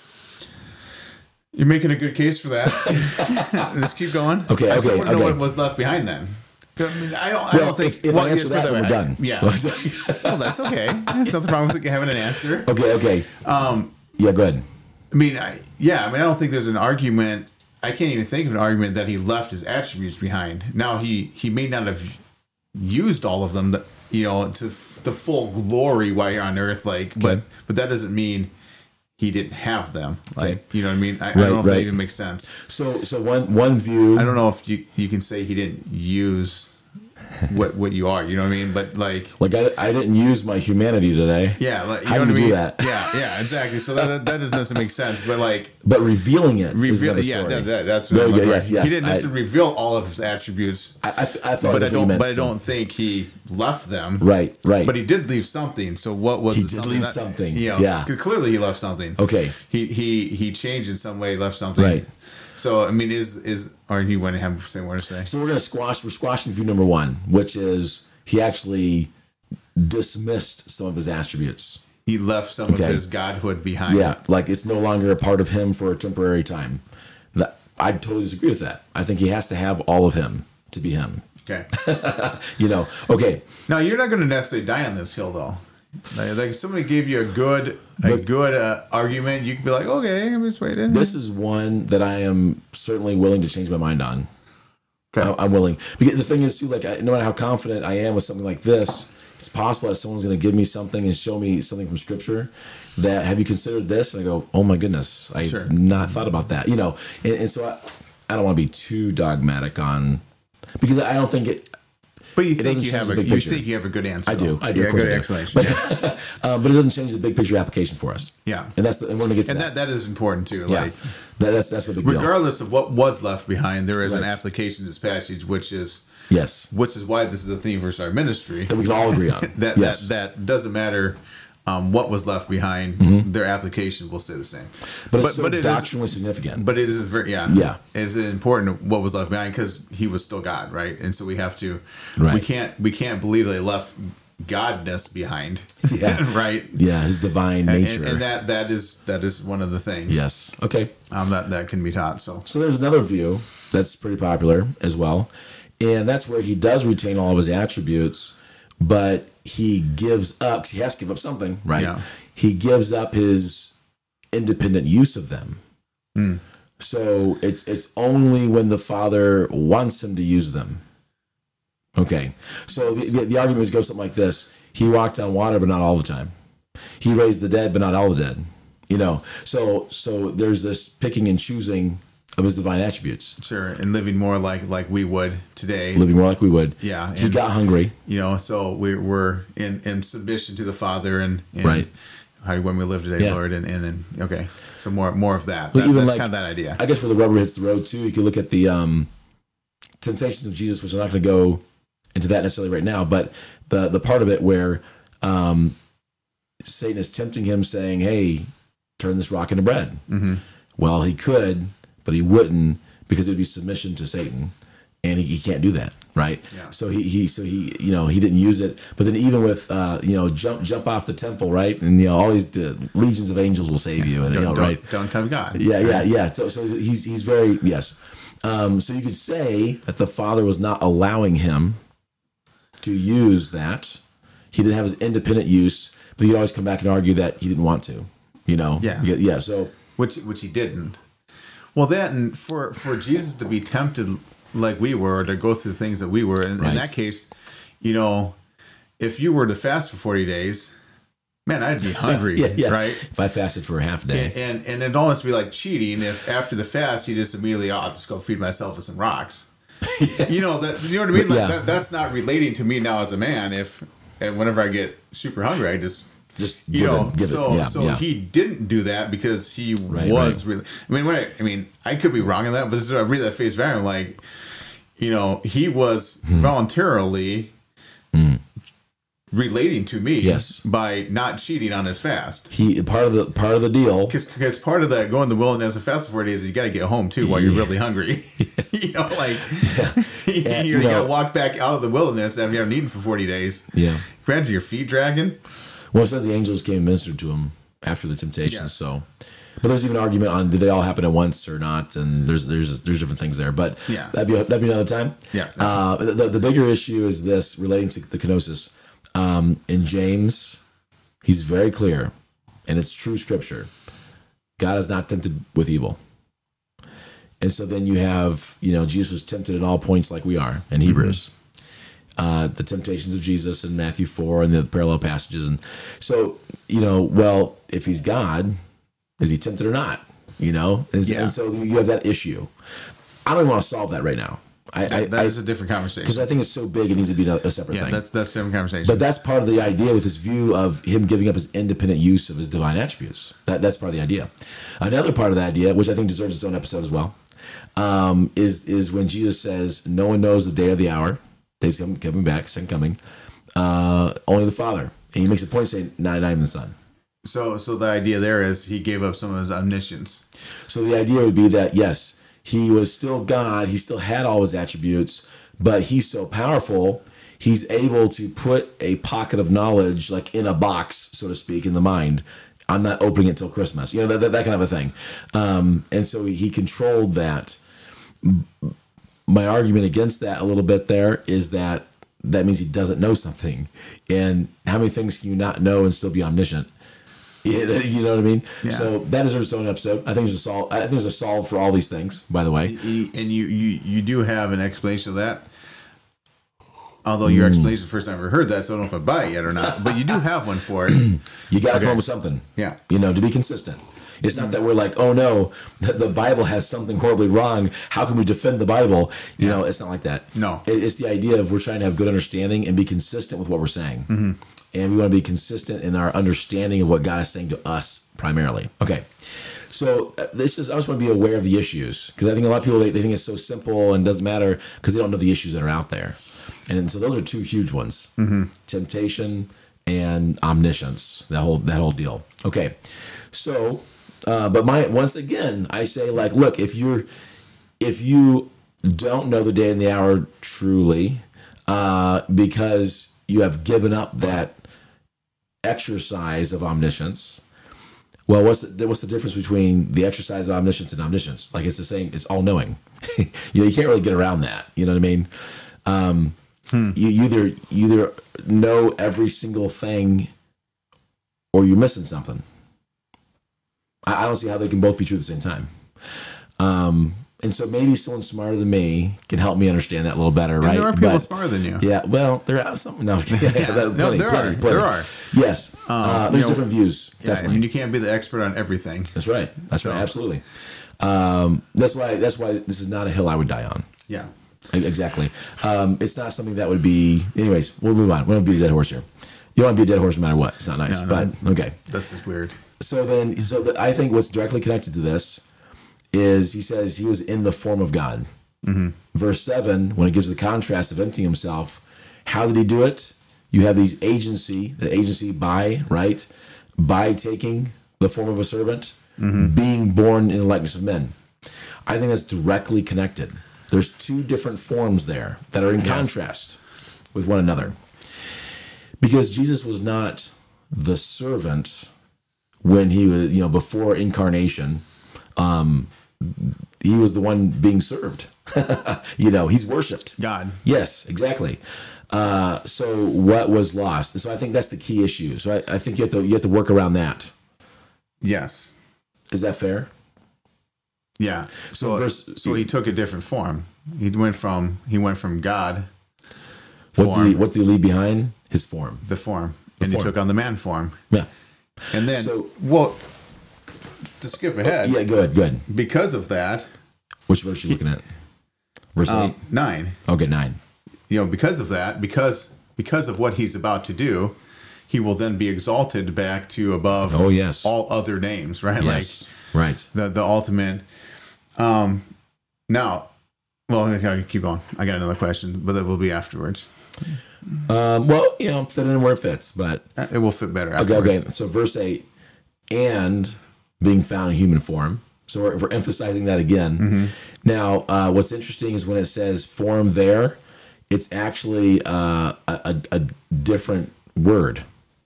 You're making a good case for that. Let's keep going. Okay, I still okay, want to know okay. what was left behind then. I mean, I don't. I Well, don't think. if, if well, I answer yes, that, put then we're way. done. Yeah. okay, Well, that's okay. That's not the problem with having an answer. okay. Um, Yeah, go ahead. I mean, I, yeah. I mean, I don't think there's an argument. I can't even think of an argument that he left his attributes behind. Now he he may not have used all of them, you know, to f- the full glory while you're on Earth. Like, but Okay. but that doesn't mean he didn't have them. Like, Okay. you know what I mean? I, I Right, don't know if right. that even makes sense. So, so one one view. I don't know if you you can say he didn't use what what you are. You know what I mean? But like. Like I, I didn't use my humanity today. Yeah, like, you How know do what I you mean? do that? Yeah, yeah, exactly. So that that doesn't necessarily make sense, but like But revealing it is reveal, another yeah, story. that, that, that's what Very I'm good, looking yes, for. yes. He didn't I- necessarily reveal all of his attributes, I, I, th- I thought but I that's what you don't. meant, But I so- don't think he left them. Right, right. But he did leave something. So what was He the did something leave that- something, You know, yeah. 'cause clearly he left something. Okay. He he he changed in some way, left something. Right. So I mean, is is or you went ahead and say what to say? So we're gonna squash. We're squashing view number one, which is he actually dismissed some of his attributes. He left some Okay. of his godhood behind. Yeah, like it's no longer a part of him for a temporary time. That I totally disagree with that. I think he has to have all of him. to be him. Okay. You know, okay. Now you're not going to necessarily die on this hill, though. Like, like if somebody gave you a good, a But- good uh, argument, you could be like, okay, I'm just waiting. This is one that I am certainly willing to change my mind on. Okay. I- I'm willing. Because the thing is, too, like, I, no matter how confident I am with something like this, it's possible that someone's going to give me something and show me something from Scripture that, have you considered this? And I go, oh my goodness, I've Sure. not thought about that. You know, and, and so I, I don't want to be too dogmatic on, because I don't think it, But you doesn't think you change have the a, big you picture. think you have a good answer. I do. though. I do. Yeah, Of course good I do. explanation. yeah. uh, but it doesn't change the big picture application for us. Yeah. And that's the, and we're going to get to And that. that, that is important too. yeah. Like, That, that's, that's a big deal. regardless of what was left behind, there is an Right. application to this passage, which is, Yes. which is why this is a theme for our ministry. That we can all agree on. that, yes. that that doesn't matter um, what was left behind. Mm-hmm. Their application will stay the same. but it's so it is- doctrinally significant. But it is very yeah Yeah. It is important what was left behind because he was still God, right? And so we have to Right. we can't we can't believe they left godness behind. Yeah. right. yeah, his divine And, nature. and, and that that is that is one of the things. yes. Okay. Um, that that can be taught. So So there's another view that's pretty popular as well. And that's where he does retain all of his attributes, but he gives up, 'cause he has to give up something, right? Yeah. He gives up his independent use of them. Hmm. So it's it's only when the Father wants him to use them. Okay. So the, the, the argument goes something like this. He walked on water, but not all the time. He raised the dead, but not all the dead. You know, so so there's this picking and choosing of his divine attributes, sure, and living more like like we would today. living more like we would. Yeah, he and- got hungry. You know, so we, we're in, in submission to the Father and, and Right. how when we live today, Yeah. Lord, and, and then okay, so more more of that. But that even that's like- kind of that idea. I guess where the rubber hits the road too, you could look at the um, temptations of Jesus, which I'm not going to go into that necessarily right now, but the the part of it where um, Satan is tempting him, saying, "Hey, turn this rock into bread." Mm-hmm. Well, he could, but he wouldn't because it'd be submission to Satan, and he, he can't do that, right? Yeah. So he he so he you know he didn't use it. But then even with uh, you know jump jump off the temple, right? And you know all these uh, legions of angels will save you, and Don't, you know don't, right. don't tempt God. Yeah, yeah, yeah. So, so he's he's very yes. Um, so you could say that the Father was not allowing him to use that. He didn't have his independent use, but he always come back and argue that he didn't want to. You know. Yeah. Yeah. yeah so which which he didn't. Well, that and for for Jesus to be tempted like we were, to go through things that we were, in, Right. in that case, you know, if you were to fast for forty days, man, I'd be hungry, yeah, yeah. right? If I fasted for a half a day, And, and and it'd almost be like cheating if after the fast you just immediately, oh, I'll just go feed myself with some rocks. You know that you know what I mean? Like Yeah. that, that's not relating to me now as a man. If and whenever I get super hungry, I just just you give know. it, give so it. Yeah, so yeah. he didn't do that because he Right, was right. really. I mean, when I, I mean, I could be wrong in that, but I read that face value, I'm like, you know, he was Hmm. voluntarily relating to me Yes. by not cheating on his fast. he part of the part of the deal. Because part of that going in the wilderness and fast for forty days, you got to get home too while you're really hungry. you know, like you, And, you, you know- got to walk back out of the wilderness after you haven't eaten for forty days. Yeah. Imagine your feet dragging. Well, it says the angels came and ministered to him after the temptation. Yes. So, but there's even an argument on did they all happen at once or not, and there's there's there's different things there. But Yeah. that'd be that'd be another time. Yeah. Uh, the the bigger issue is this relating to the kenosis. Um, in James, he's very clear, and it's true scripture. God is not tempted with evil. And so then you have, you know, Jesus was tempted in all points like we are in Hebrews. Uh, the temptations of Jesus in Matthew four and the parallel passages. And so, you know, well, if he's God, is he tempted or not? You know? And, Yeah. and so you have that issue. I don't even want to solve that right now. I, I, That is I, a different conversation. because I think it's so big, it needs to be a, a separate Yeah, thing. that's that's a different conversation. But that's part of the idea with this view of him giving up his independent use of his divine attributes. That that's part of the idea. Another part of the idea, which I think deserves its own episode as well, um, is is when Jesus says, "No one knows the day or the hour." Days coming, coming back, second coming. Uh, only the Father, and he makes a point saying, "Not, not even the Son." so so the idea there is he gave up some of his omniscience. So the idea would be that yes, he was still God. He still had all his attributes, but he's so powerful, he's able to put a pocket of knowledge, like in a box, so to speak, in the mind. I'm not opening it till Christmas, you know, that, that, that kind of a thing. Um, and so he controlled that. my argument against that a little bit there is that that means he doesn't know something. And how many things can you not know and still be omniscient? You know what I mean? Yeah. So that deserves its own episode. I think there's a solve. I think there's a solve for all these things. By the way, and you you you do have an explanation of that. Although your explanation is the first time I've ever heard that, so I don't know if I buy it yet or not. But you do have one for it. You got to Okay. come up with something. Yeah. You know, to be consistent. It's not that we're like, oh no, the, the Bible has something horribly wrong. How can we defend the Bible? You know, it's not like that. No. It, it's the idea of we're trying to have good understanding and be consistent with what we're saying. Mm-hmm. And we want to be consistent in our understanding of what God is saying to us primarily. Okay. So uh, this is, I just want to be aware of the issues, because I think a lot of people, they, they think it's so simple and doesn't matter because they don't know the issues that are out there. And so those are two huge ones: Mm-hmm. temptation and omniscience. That whole that whole deal. Okay, so uh, but my once again, I say, like, look, if you're if you don't know the day and the hour truly, uh, because you have given up that exercise of omniscience. Well, what's the, what's the difference between the exercise of omniscience and omniscience? Like, it's the same. It's all knowing. you know, you can't really get around that. You know what I mean? Um, Hmm. You, you either you either know every single thing, or you're missing something. I, I don't see how they can both be true at the same time. Um, and so maybe someone smarter than me can help me understand that a little better, And right? there are people But- smarter than you. Yeah, well, there are some. No, yeah, yeah, No, plenty, there plenty, are. plenty. There are. Yes, uh, you there's know, different views. Yeah, Definitely. I mean, you can't be the expert on everything. That's right. That's So- right. Absolutely. Um, that's why. That's why this is not a hill I would die on. Yeah. Exactly. Um, it's not something that would be. Anyways, we'll move on. We don't be a dead horse here. You don't want to be a dead horse no matter what. It's not nice. No, no. But okay. This is weird. So then, so the, I think what's directly connected to this is he says he was in the form of God. Mm-hmm. Verse seven, when it gives the contrast of emptying himself, how did he do it? You have these agency, the agency by, right? By taking the form of a servant, Mm-hmm. being born in the likeness of men. I think that's directly connected. There's two different forms there that are in Yes. contrast with one another. Because Jesus was not the servant when he was, you know, before incarnation. Um, he was the one being served. you know, he's worshipped. God. Yes, exactly. Uh, so what was lost? And so I think that's the key issue. So I, I think you have to you have to work around that. Yes. Is that fair? Yeah. So So, verse- so he took a different form. He went from he went from God What form, did he what did he leave behind? His form. the form, and form. he took on the man form. Yeah. And then, So- well, to skip ahead, Yeah, good, good. because of that, Which verse are you looking at? Verse um, eight? nine. Okay, nine. You know, because of that, because because of what he's about to do, he will then be exalted back to above. Oh, yes. all other names, right? Yes. Right. Like the the ultimate. Um, now, well, okay, keep going. I got another question, but that will be afterwards. Um, well, you know, fit it in where it fits, but Uh, It will fit better okay, afterwards. okay. So verse eight, and being found in human form. So we're, we're emphasizing that again. Mm-hmm. Now, uh, what's interesting is when it says form there, it's actually uh, a, a, a different word.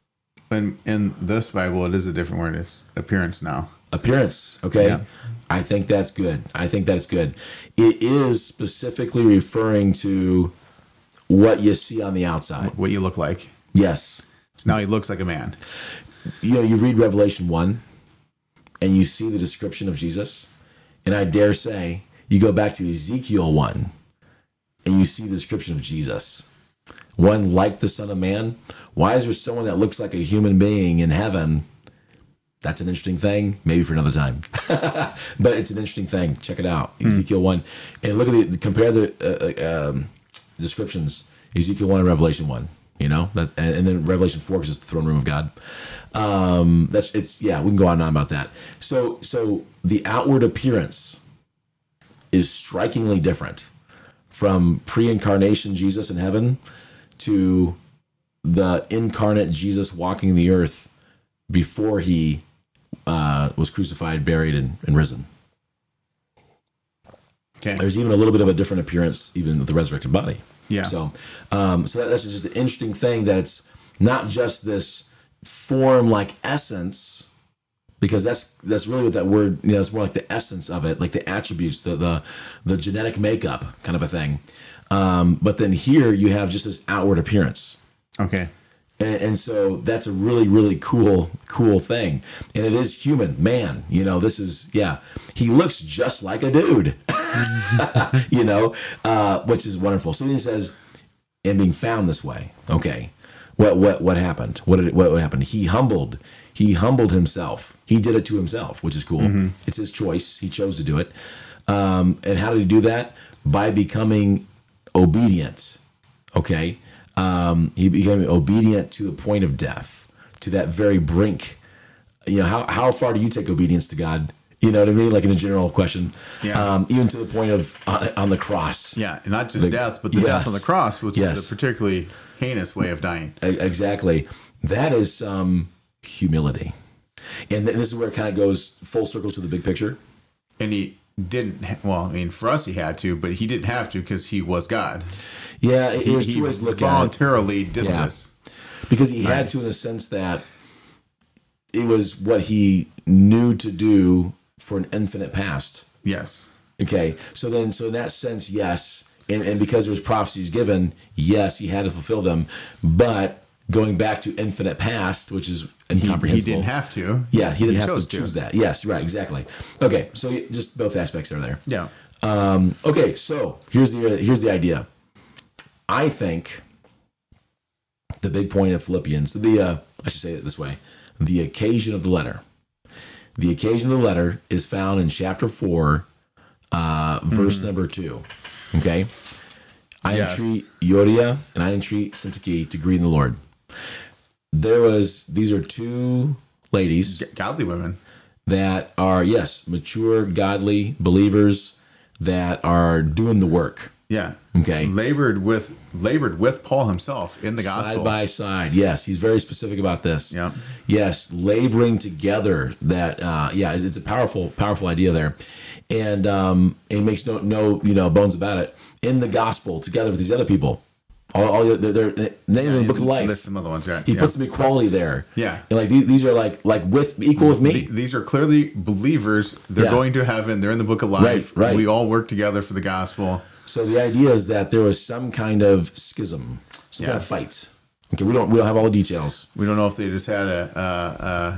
In in this Bible, it is a different word. It's appearance now. Appearance. Okay. Yeah. I think that's good. I think that's good. It is specifically referring to what you see on the outside. What you look like. Yes. So now he looks like a man. You know, you read Revelation one and you see the description of Jesus. And I dare say you go back to Ezekiel one and you see the description of Jesus. One like the Son of Man. Why is there someone that looks like a human being in heaven? That's an interesting thing, maybe for another time. But it's an interesting thing. Check it out, Ezekiel one, and look at the compare the uh, um, descriptions. Ezekiel one and Revelation one. You know, that, and, and then Revelation four because it's the throne room of God. Um, that's it's yeah. We can go on and on about that. So so the outward appearance is strikingly different from pre-incarnation Jesus in heaven to the incarnate Jesus walking the earth before he uh, was crucified, buried, and, and risen. Okay. There's even a little bit of a different appearance, even with the resurrected body. Yeah. So, um, so that, that's just an interesting thing. That it's not just this form-like essence, because that's that's really what that word, you know, it's more like the essence of it, like the attributes, the the, the genetic makeup kind of a thing. Um, but then here you have just this outward appearance. Okay. And, and so that's a really, really cool, cool thing. And it is human, man. You know, this is, yeah, he looks just like a dude, you know, uh, which is wonderful. So he says, and being found this way. Okay. What, what, what happened? What did, what, what happened? He humbled, he humbled himself. He did it to himself, which is cool. Mm-hmm. It's his choice. He chose to do it. Um, and how did he do that? By becoming obedient. Okay. Um, he became obedient to the point of death, to that very brink. You know, how, how far do you take obedience to God? You know what I mean? Like in a general question. Yeah. Um, even to the point of uh, on the cross. Yeah. And not just The- death, but the yes. death on the cross, which Yes. is a particularly heinous way of dying. E- Exactly. That is um, humility. And th- this is where it kind of goes full circle to the big picture. And he didn't, ha- well, I mean, for us, he had to, but he didn't have to because he was God. Yeah, He, there's he two ways to look at it. voluntarily did Yeah. this. Because he had to, in the sense that it was what he knew to do for an infinite past. Yes. Okay, so then, so in that sense, yes, and, and because there was prophecies given, yes, he had to fulfill them. But going back to infinite past, which is He, he incomprehensible. didn't have to. Yeah, he didn't have to chose choose that. Yes, right, exactly. Okay, so just both aspects are there. Yeah. Um, okay, so here's the here's the idea. I think the big point of Philippians, the uh, I should say it this way, the occasion of the letter. The occasion of the letter is found in chapter four, uh, verse Mm-hmm. number two. Okay, I Yes. entreat Euodia and I entreat Syntyche to greet in the Lord. There was these are two ladies G- Godly women. that are, yes, mature, godly believers that are doing the work. Yeah. Okay. Labored with labored with Paul himself in the gospel. Side by side. Yes, he's very specific about this. Yeah. Yes, laboring together. That, uh, yeah, it's a powerful, powerful idea there. And um, it makes no, no, you know, bones about it. In the gospel, together with these other people. All, all they're, they're, they're in the book of life. List some other ones, right? He yeah. puts some equality there. Yeah. And like these, these are like like with equal with me. Th- These are clearly believers. They're Yeah. going to heaven. They're in the book of life. Right, right. We all work together for the gospel. So the idea is that there was some kind of schism, some Yeah. kind of fight. Okay, we don't we don't have all the details. We don't know if they just had a. Uh, uh,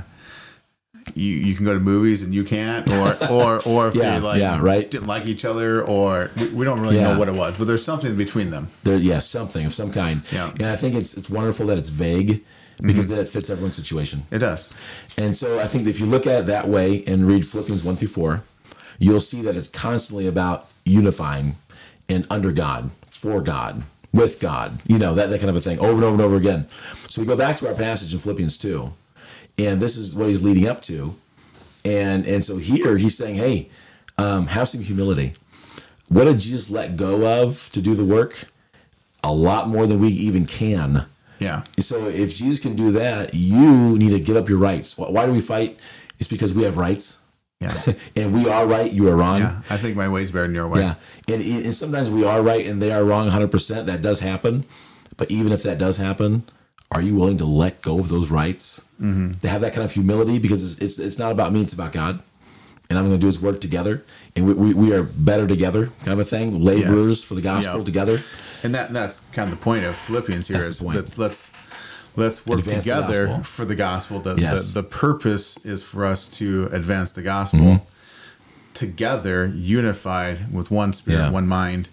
you you can go to movies and you can't, or or or if Yeah, they like yeah, right. didn't like each other, or we, we don't really Yeah. know what it was. But there's something between them. There, yes, something of some kind. Yeah. And I think it's it's wonderful that it's vague because then it fits everyone's situation. It does. And so I think if you look at it that way and read Philippians one through four, you'll see that it's constantly about unifying and under God, for God, with God, you know, that, that kind of a thing over and over and over again. So we go back to our passage in Philippians two, and this is what he's leading up to. And and so here he's saying, hey, um, have some humility. What did Jesus let go of to do the work? A lot more than we even can. Yeah. So if Jesus can do that, you need to give up your rights. Why why do we fight? It's because we have rights. Yeah. And we are right, you are wrong. Yeah. I think my way's better than your way. Yeah. And, and sometimes we are right and they are wrong one hundred percent. That does happen. But even if that does happen, are you willing to let go of those rights? Mm-hmm. To have that kind of humility? Because it's, it's, it's not about me, it's about God. And I'm going to do his work together. And we, we, we are better together, kind of a thing. Laborers Yes. for the gospel Yeah. together. And that that's kind of the point of Philippians here That's the is point. let's let's let's work Advance the together gospel. for the gospel. The, Yes. the the purpose is for us to advance the gospel Mm-hmm. together, unified with one spirit, Yeah. one mind,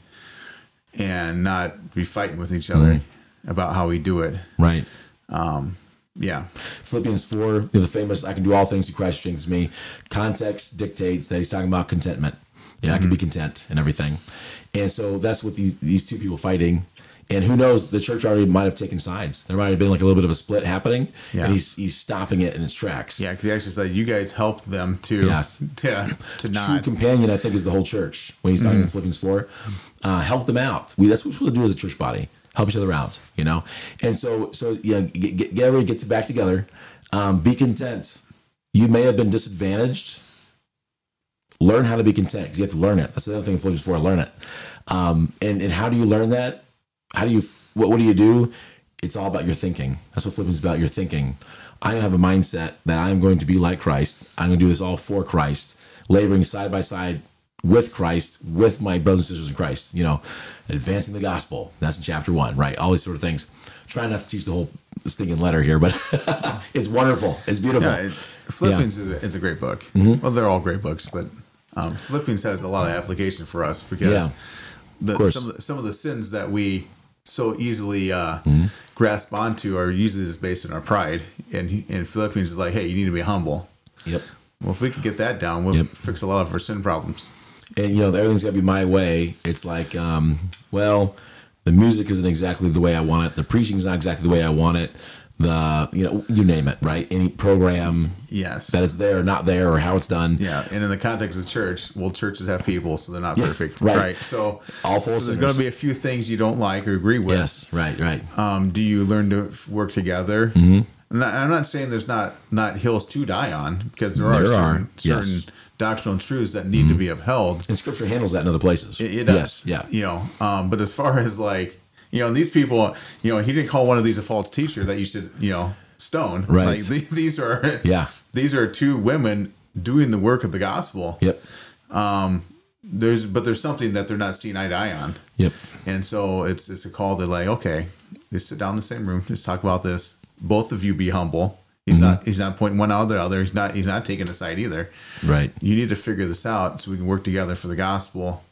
and not be fighting with each other Mm-hmm. about how we do it. Right. Yeah. Philippians four, you know, the famous, I can do all things through Christ who strengthens me. Context dictates that he's talking about contentment. Yeah, I can be content and everything. And so that's what these, these two people fighting. And who knows, the church already might have taken sides. There might have been like a little bit of a split happening. Yeah. And he's he's stopping it in its tracks. Yeah, because he actually said you guys helped them to Yes. to to True not. companion, I think, is the whole church. When he's talking in Philippians four, uh, help them out. We that's what we're supposed to do as a church body. Help each other out, you know. And so, so yeah, get, get, get everybody get back together. Um, be content. You may have been disadvantaged. Learn how to be content because you have to learn it. That's the other thing in Philippians four. Learn it. Um, and and how do you learn that? How do you what what do you do? it's all about your thinking. That's what Philippians is about, your thinking. I have a mindset that I'm going to be like Christ. I'm going to do this all for Christ, laboring side by side with Christ, with my brothers and sisters in Christ, you know, advancing the gospel. That's in chapter one, right? All these sort of things. Try not to teach the whole stinking letter here, but it's wonderful. It's beautiful. Yeah, it, Philippians yeah. is, a, is a great book. Mm-hmm. Well, they're all great books, but um, Philippians has a lot of application for us because yeah, the, of some, of the, some of the sins that we so easily uh, mm-hmm. grasp onto are usually just based on our pride. And, and Philippians is like, hey, you need to be humble. Yep. Well, if we could get that down, we'll yep. fix a lot of our sin problems. And, you know, everything's got to be my way. It's like, um, well, the music isn't exactly the way I want it. The preaching's not exactly the way I want it. The, you know, you name it, right? Any program yes. that it's there or not there or how it's done. Yeah, and in the context of church, well, churches have people, so they're not yeah, perfect. Right. right. So, All full so there's going to be a few things you don't like or agree with. Yes, right, right. Um, do you learn to work together? Mm-hmm. And I- I'm not saying there's not, not hills to die on, because there There are certain, are, yes. certain doctrinal truths that need Mm-hmm. to be upheld. And Scripture handles that in other places. It, it does. Yes, yeah. You know, um, but as far as like, you know, these people, you know, he didn't call one of these a false teacher that you should, you know, stone. Right. Like th- these are, Yeah. these are two women doing the work of the gospel. Yep. Um, there's, but there's something that they're not seeing eye to eye on. Yep. And so it's, it's a call to like, okay, just sit down in the same room, just talk about this. Both of you be humble. He's Mm-hmm. not, he's not pointing one out or the other. He's not, he's not taking a side either. Right. You need to figure this out so we can work together for the gospel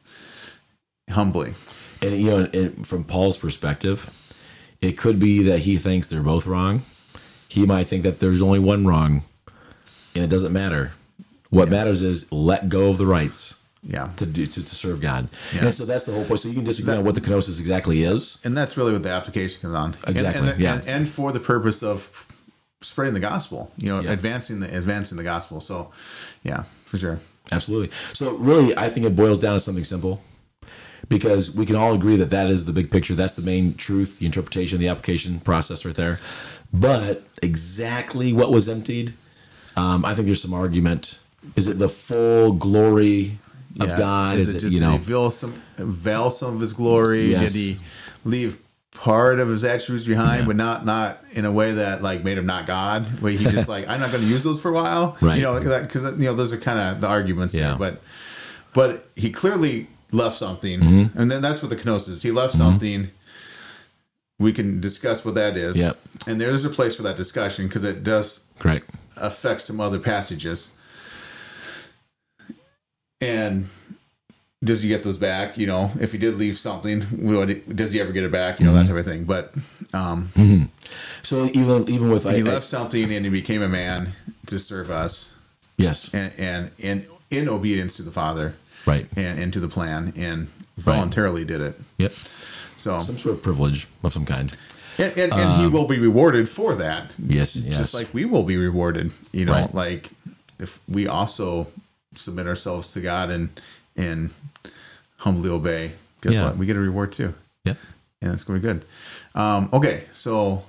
humbly. And, you know, and from Paul's perspective, it could be that he thinks they're both wrong. He might think that there's only one wrong, and it doesn't matter. What Yeah. matters is let go of the rights Yeah. to do to, to serve God. Yeah. And so that's the whole point. So you can disagree That- on what the kenosis exactly is. And that's really what the application comes on. And- Exactly, And, yeah. and, and for the purpose of spreading the gospel, you know, Yeah. advancing the advancing the gospel. So, yeah, for sure. Absolutely. So really, I think it boils down to something simple, because we can all agree that that is the big picture. That's the main truth, the interpretation, the application process right there. But exactly what was emptied, um, I think there's some argument. Is it the full glory of Yeah. God? Is, Is, it it, just you did know, he veil some veil some of his glory? Yes. Did he leave part of his attributes behind, Yeah. but not not in a way that like made him not God? Where he just like, I'm not going to use those for a while, Right. You know, because you know those are kind of the arguments. Yeah. There. But but he clearly left something, Mm-hmm. and then that's what the kenosis is. He left something. We can discuss what that is. Yep. And there's a place for that discussion because it does correct. affect some other passages. And does he get those back? You know, if he did leave something, would, does he ever get it back? You know, that type of thing. But um, So even even with he I, left something and he became a man to serve us, I, yes, and and, and in obedience to the Father, right, and, and to the plan, and voluntarily did it. yep, So some sort of privilege of some kind. and, and, and he will be rewarded for that. Yes, yes, Just like we will be rewarded. You know, Right. like if we also submit ourselves to God and and humbly obey, guess Yeah. what? We get a reward too. Yep. And it's going to be good. Um, okay, so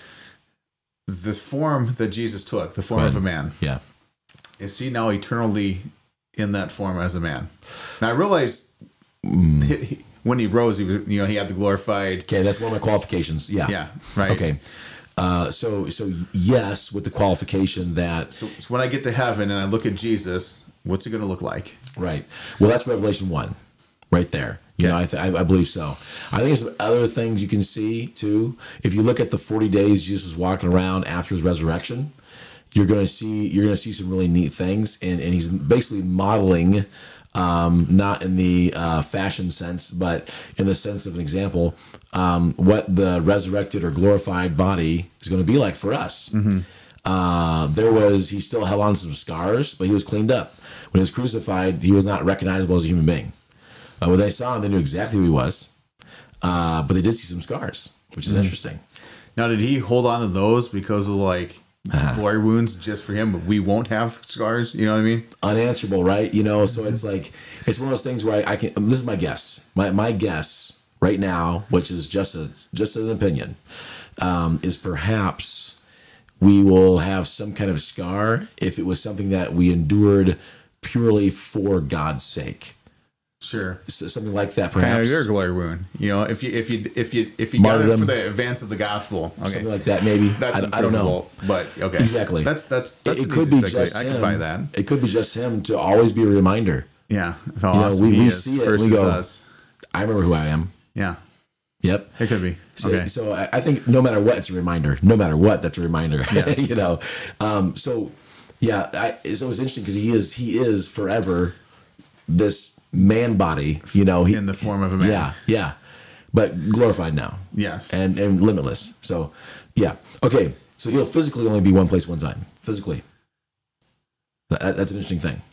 the form that Jesus took, the form Go of a ahead. man, Yeah. is he now eternally in that form as a man? Now I realized Mm. he- he- when he rose, he was, you know, he had the glorified. Okay, that's one of my qualifications. Yeah. Yeah, right. Okay. Uh, so so yes, with the qualification that So, so when I get to heaven and I look at Jesus, what's it going to look like? right. Well, that's Revelation one, right there. You know, I, th- I I believe so. I think there's some other things you can see too. If you look at the forty days Jesus was walking around after his resurrection, you're going to see you're going to see some really neat things, and and he's basically modeling. Um, not in the uh, fashion sense, but in the sense of an example, um, what the resurrected or glorified body is going to be like for us. Uh, there was, he still held on to some scars, but he was cleaned up. When he was crucified, he was not recognizable as a human being. Uh, when they saw him, they knew exactly who he was, uh, but they did see some scars, which is interesting. Now, did he hold on to those because of like glory wounds just for him, but we won't have scars? You know what I mean? Unanswerable, right? You know, so it's like it's one of those things where I, I can. This is my guess. My my guess right now, which is just a just an opinion, um, is perhaps we will have some kind of scar if it was something that we endured purely for God's sake. Sure. S- something like that, Kind perhaps. of your glory wound. You know, if you if you if you if you got it Martyrdom. for the advance of the gospel, okay, Something like that, maybe. that's I, I don't know. improvable, but okay, Exactly. That's that's that's It, an it could easy be speculation. just I him. can buy that. It could be just him to always be a reminder. Yeah, how You know, awesome we- he we is see it, versus we go, us. I remember who I am. Yeah, Yep. it could be. So, Okay, so I I think no matter what, it's a reminder. No matter what, that's a reminder. Yes. you know. Um, so yeah, I, so it's interesting because he is he is forever this man body. You know, he, in the form of a man. yeah, yeah, but glorified now. Yes. and and limitless. So yeah, okay. So he'll physically only be one place one time. Physically, that, that's an interesting thing.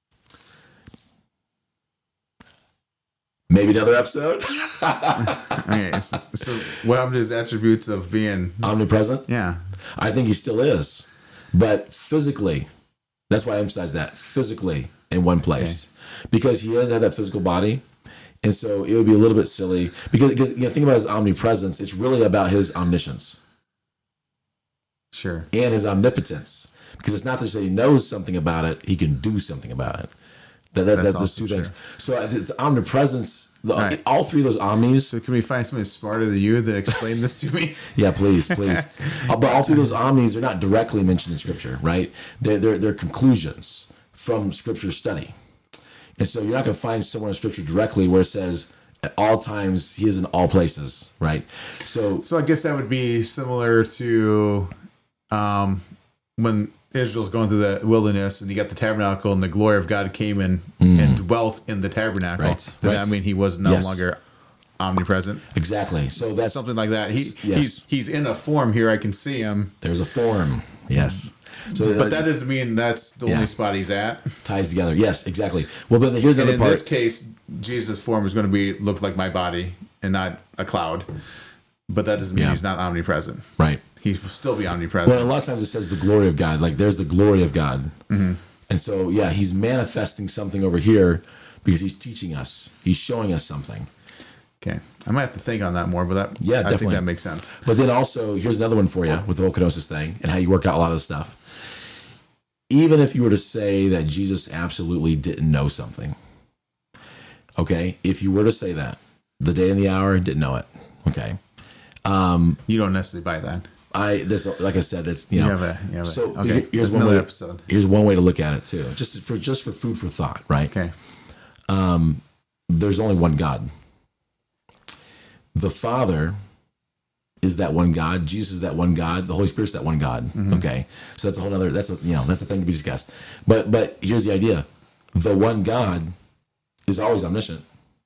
Maybe another episode. Okay, so, so what happened to his attributes of being? Omnipresent. Yeah, I think he still is, but physically, that's why I emphasize that physically in one place, because he does have that physical body, and so it would be a little bit silly because because you know, think about his omnipresence. It's really about his omniscience sure. and his omnipotence, because it's not just that he knows something about it; he can do something about it. That, that, That's that's those awesome, two things. sure. So it's omnipresence. The, Right. All three of those omnis. So can we find somebody smarter than you to explain this to me? Yeah, please, please. Uh, but all three of those omnis are not directly mentioned in Scripture, right? They're, they're, they're conclusions from Scripture study. And so you're not going to find somewhere in Scripture directly where it says, at all times, he is in all places, right? So, So I guess that would be similar to um, when Israel's going through the wilderness and you got the tabernacle and the glory of God came in and dwelt in the tabernacle. Right, Does right. that mean he was no Yes. longer omnipresent? exactly. So that's Something like that. He Yes. he's he's in a form here. I can see him, there's a form. Yes. So but uh, that doesn't mean that's the Yeah. only spot he's at. ties together. Yes, exactly. Well, but here's And another in part. this case, Jesus' form is going to be look like my body and not a cloud. But that doesn't mean Yeah. he's not omnipresent. Right. He will still be omnipresent. Well, a lot of times it says the glory of God. Like there's the glory of God. Mm-hmm. And so, yeah, he's manifesting something over here because he's teaching us. He's showing us something. Okay, I might have to think on that more, but that Yeah, I think definitely. that makes sense. But then also, here's another one for you with the whole kenosis thing and how you work out a lot of the stuff. Even if you were to say that Jesus absolutely didn't know something, okay, if you were to say that, the day and the hour, didn't know it, okay. You don't necessarily buy that. I this like I said, it's you You know. have a, you have a so okay. here- here's There's one another way. episode. Here's one way to look at it too, just for just for food for thought, right? Okay, There's only one God. The Father is that one God. Jesus is that one God. The Holy Spirit's that one God. Mm-hmm. Okay, so that's a whole other. That's a you know that's a thing to be discussed. But but here's the idea: the one God is always omniscient,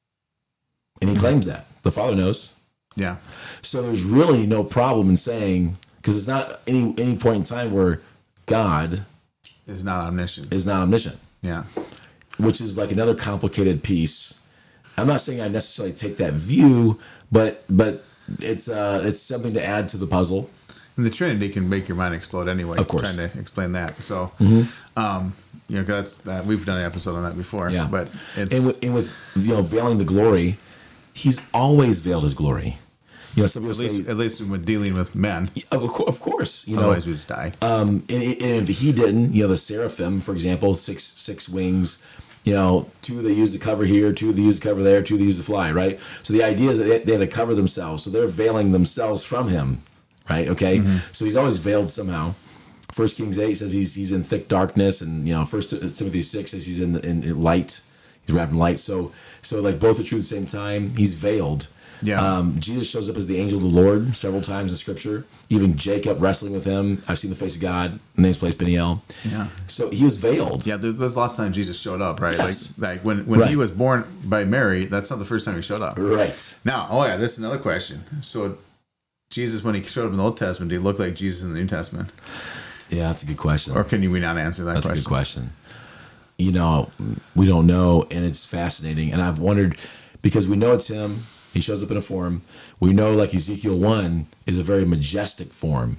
and He claims that the Father knows. yeah, So there's really no problem in saying because it's not any any point in time where God it's not omniscient. is not omniscient, Yeah, which is like another complicated piece. I'm not saying I necessarily take that view, but but it's uh it's something to add to the puzzle. and the Trinity can make your mind explode anyway. Of course. Mm-hmm. trying to explain that. So, um, you know, 'cause that's that we've done an episode on that before. Yeah, but it's and with, and with you know veiling the glory, he's always veiled his glory. You know, some people at least say, at least when dealing with men. of, cour- of course, you know, Otherwise, we just die. Um, and, and if he didn't, you know, the seraphim, for example, six six wings, you know, two they use to cover here, two they use to cover there, two they use to fly, right? So the idea is that they, they had to cover themselves, so they're veiling themselves from him, right? Okay, so he's always veiled somehow. First Kings eight says he's he's in thick darkness, and you know, First Timothy six says he's in, in in light, he's wrapped in light. So so like both are true at the same time. He's veiled. Yeah. Um, Jesus shows up as the angel of the Lord several times in Scripture. Even Jacob wrestling with him. I've seen the face of God. The name's placed Peniel. Yeah. So he was veiled. Yeah, there, there's lots of times Jesus showed up, right? Yes. Like, like when when Right. he was born by Mary, that's not the first time he showed up. Right. Now, oh yeah, this is another question. So, Jesus, when he showed up in the Old Testament, did he look like Jesus in the New Testament, Yeah, that's a good question. or can you we not answer that That's question? a good question. You know, we don't know, and it's fascinating. And I've wondered because we know it's him. He shows up in a form. We know, like Ezekiel one is a very majestic form,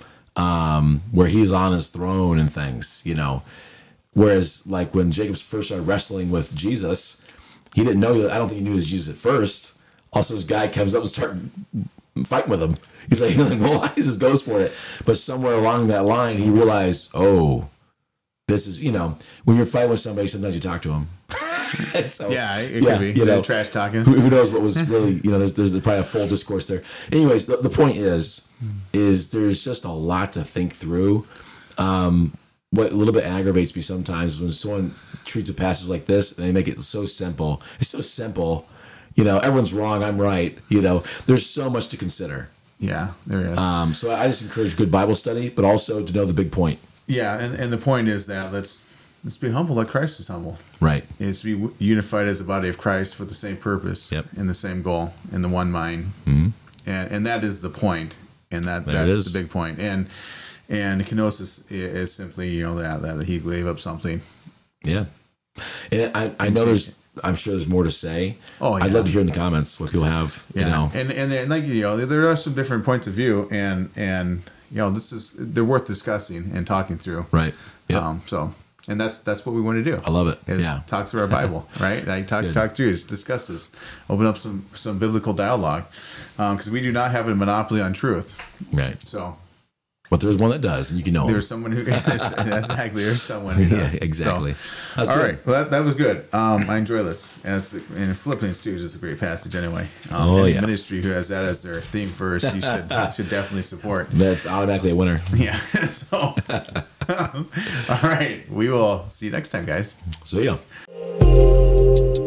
um, where he's on his throne and things. You know, whereas like when Jacob first started wrestling with Jesus, he didn't know. I don't think he knew it was Jesus at first. Also, this guy comes up and starts fighting with him. He's like, he's like, well, he just goes for it. But somewhere along that line, he realized, oh, this is, you know, when you're fighting with somebody, sometimes you talk to them. so, Yeah, it yeah, could be. you know, trash talking. Who, who knows what was really, you know, there's, there's probably a full discourse there. Anyways, the, the point is, is there's just a lot to think through. Um, what a little bit aggravates me sometimes is when someone treats a passage like this and they make it so simple. It's so simple. You know, everyone's wrong, I'm right. You know, there's so much to consider. Yeah, there is. Um, so I just encourage good Bible study, but also to know the big point. Yeah, and, and the point is that let's let's be humble like Christ is humble. Right. Is to be w- unified as a body of Christ for the same purpose, Yep. and the same goal, in the one mind. Mm-hmm. And and that is the point, and that There it that's is. the big point. And and kenosis i- is simply, you know, that that he gave up something. Yeah. And I, I know there's, I'm sure there's more to say. Oh, yeah. I'd love to hear in the comments what people have, you Yeah, know. and, and and like you know, there are some different points of view, and and you know, this is they're worth discussing and talking through. Right. Yep. Um. So, and that's that's what we want to do. I love it. Is Yeah. talk through our Bible, right? Like talk good. talk through it, discuss this, open up some some biblical dialogue, because we do not have a monopoly on truth. Right. So But there's one that does, and you can know there's them. someone who exactly there's someone who Yeah, does. exactly. So, That's all good. right, well that, that was good. Um, I enjoy this, and it's in Philippians two is just a great passage anyway. Um, Oh, any yeah. ministry who has that as their theme verse, you should should definitely support. That's automatically a winner. Yeah. So, all right, we will see you next time, guys. So, yeah.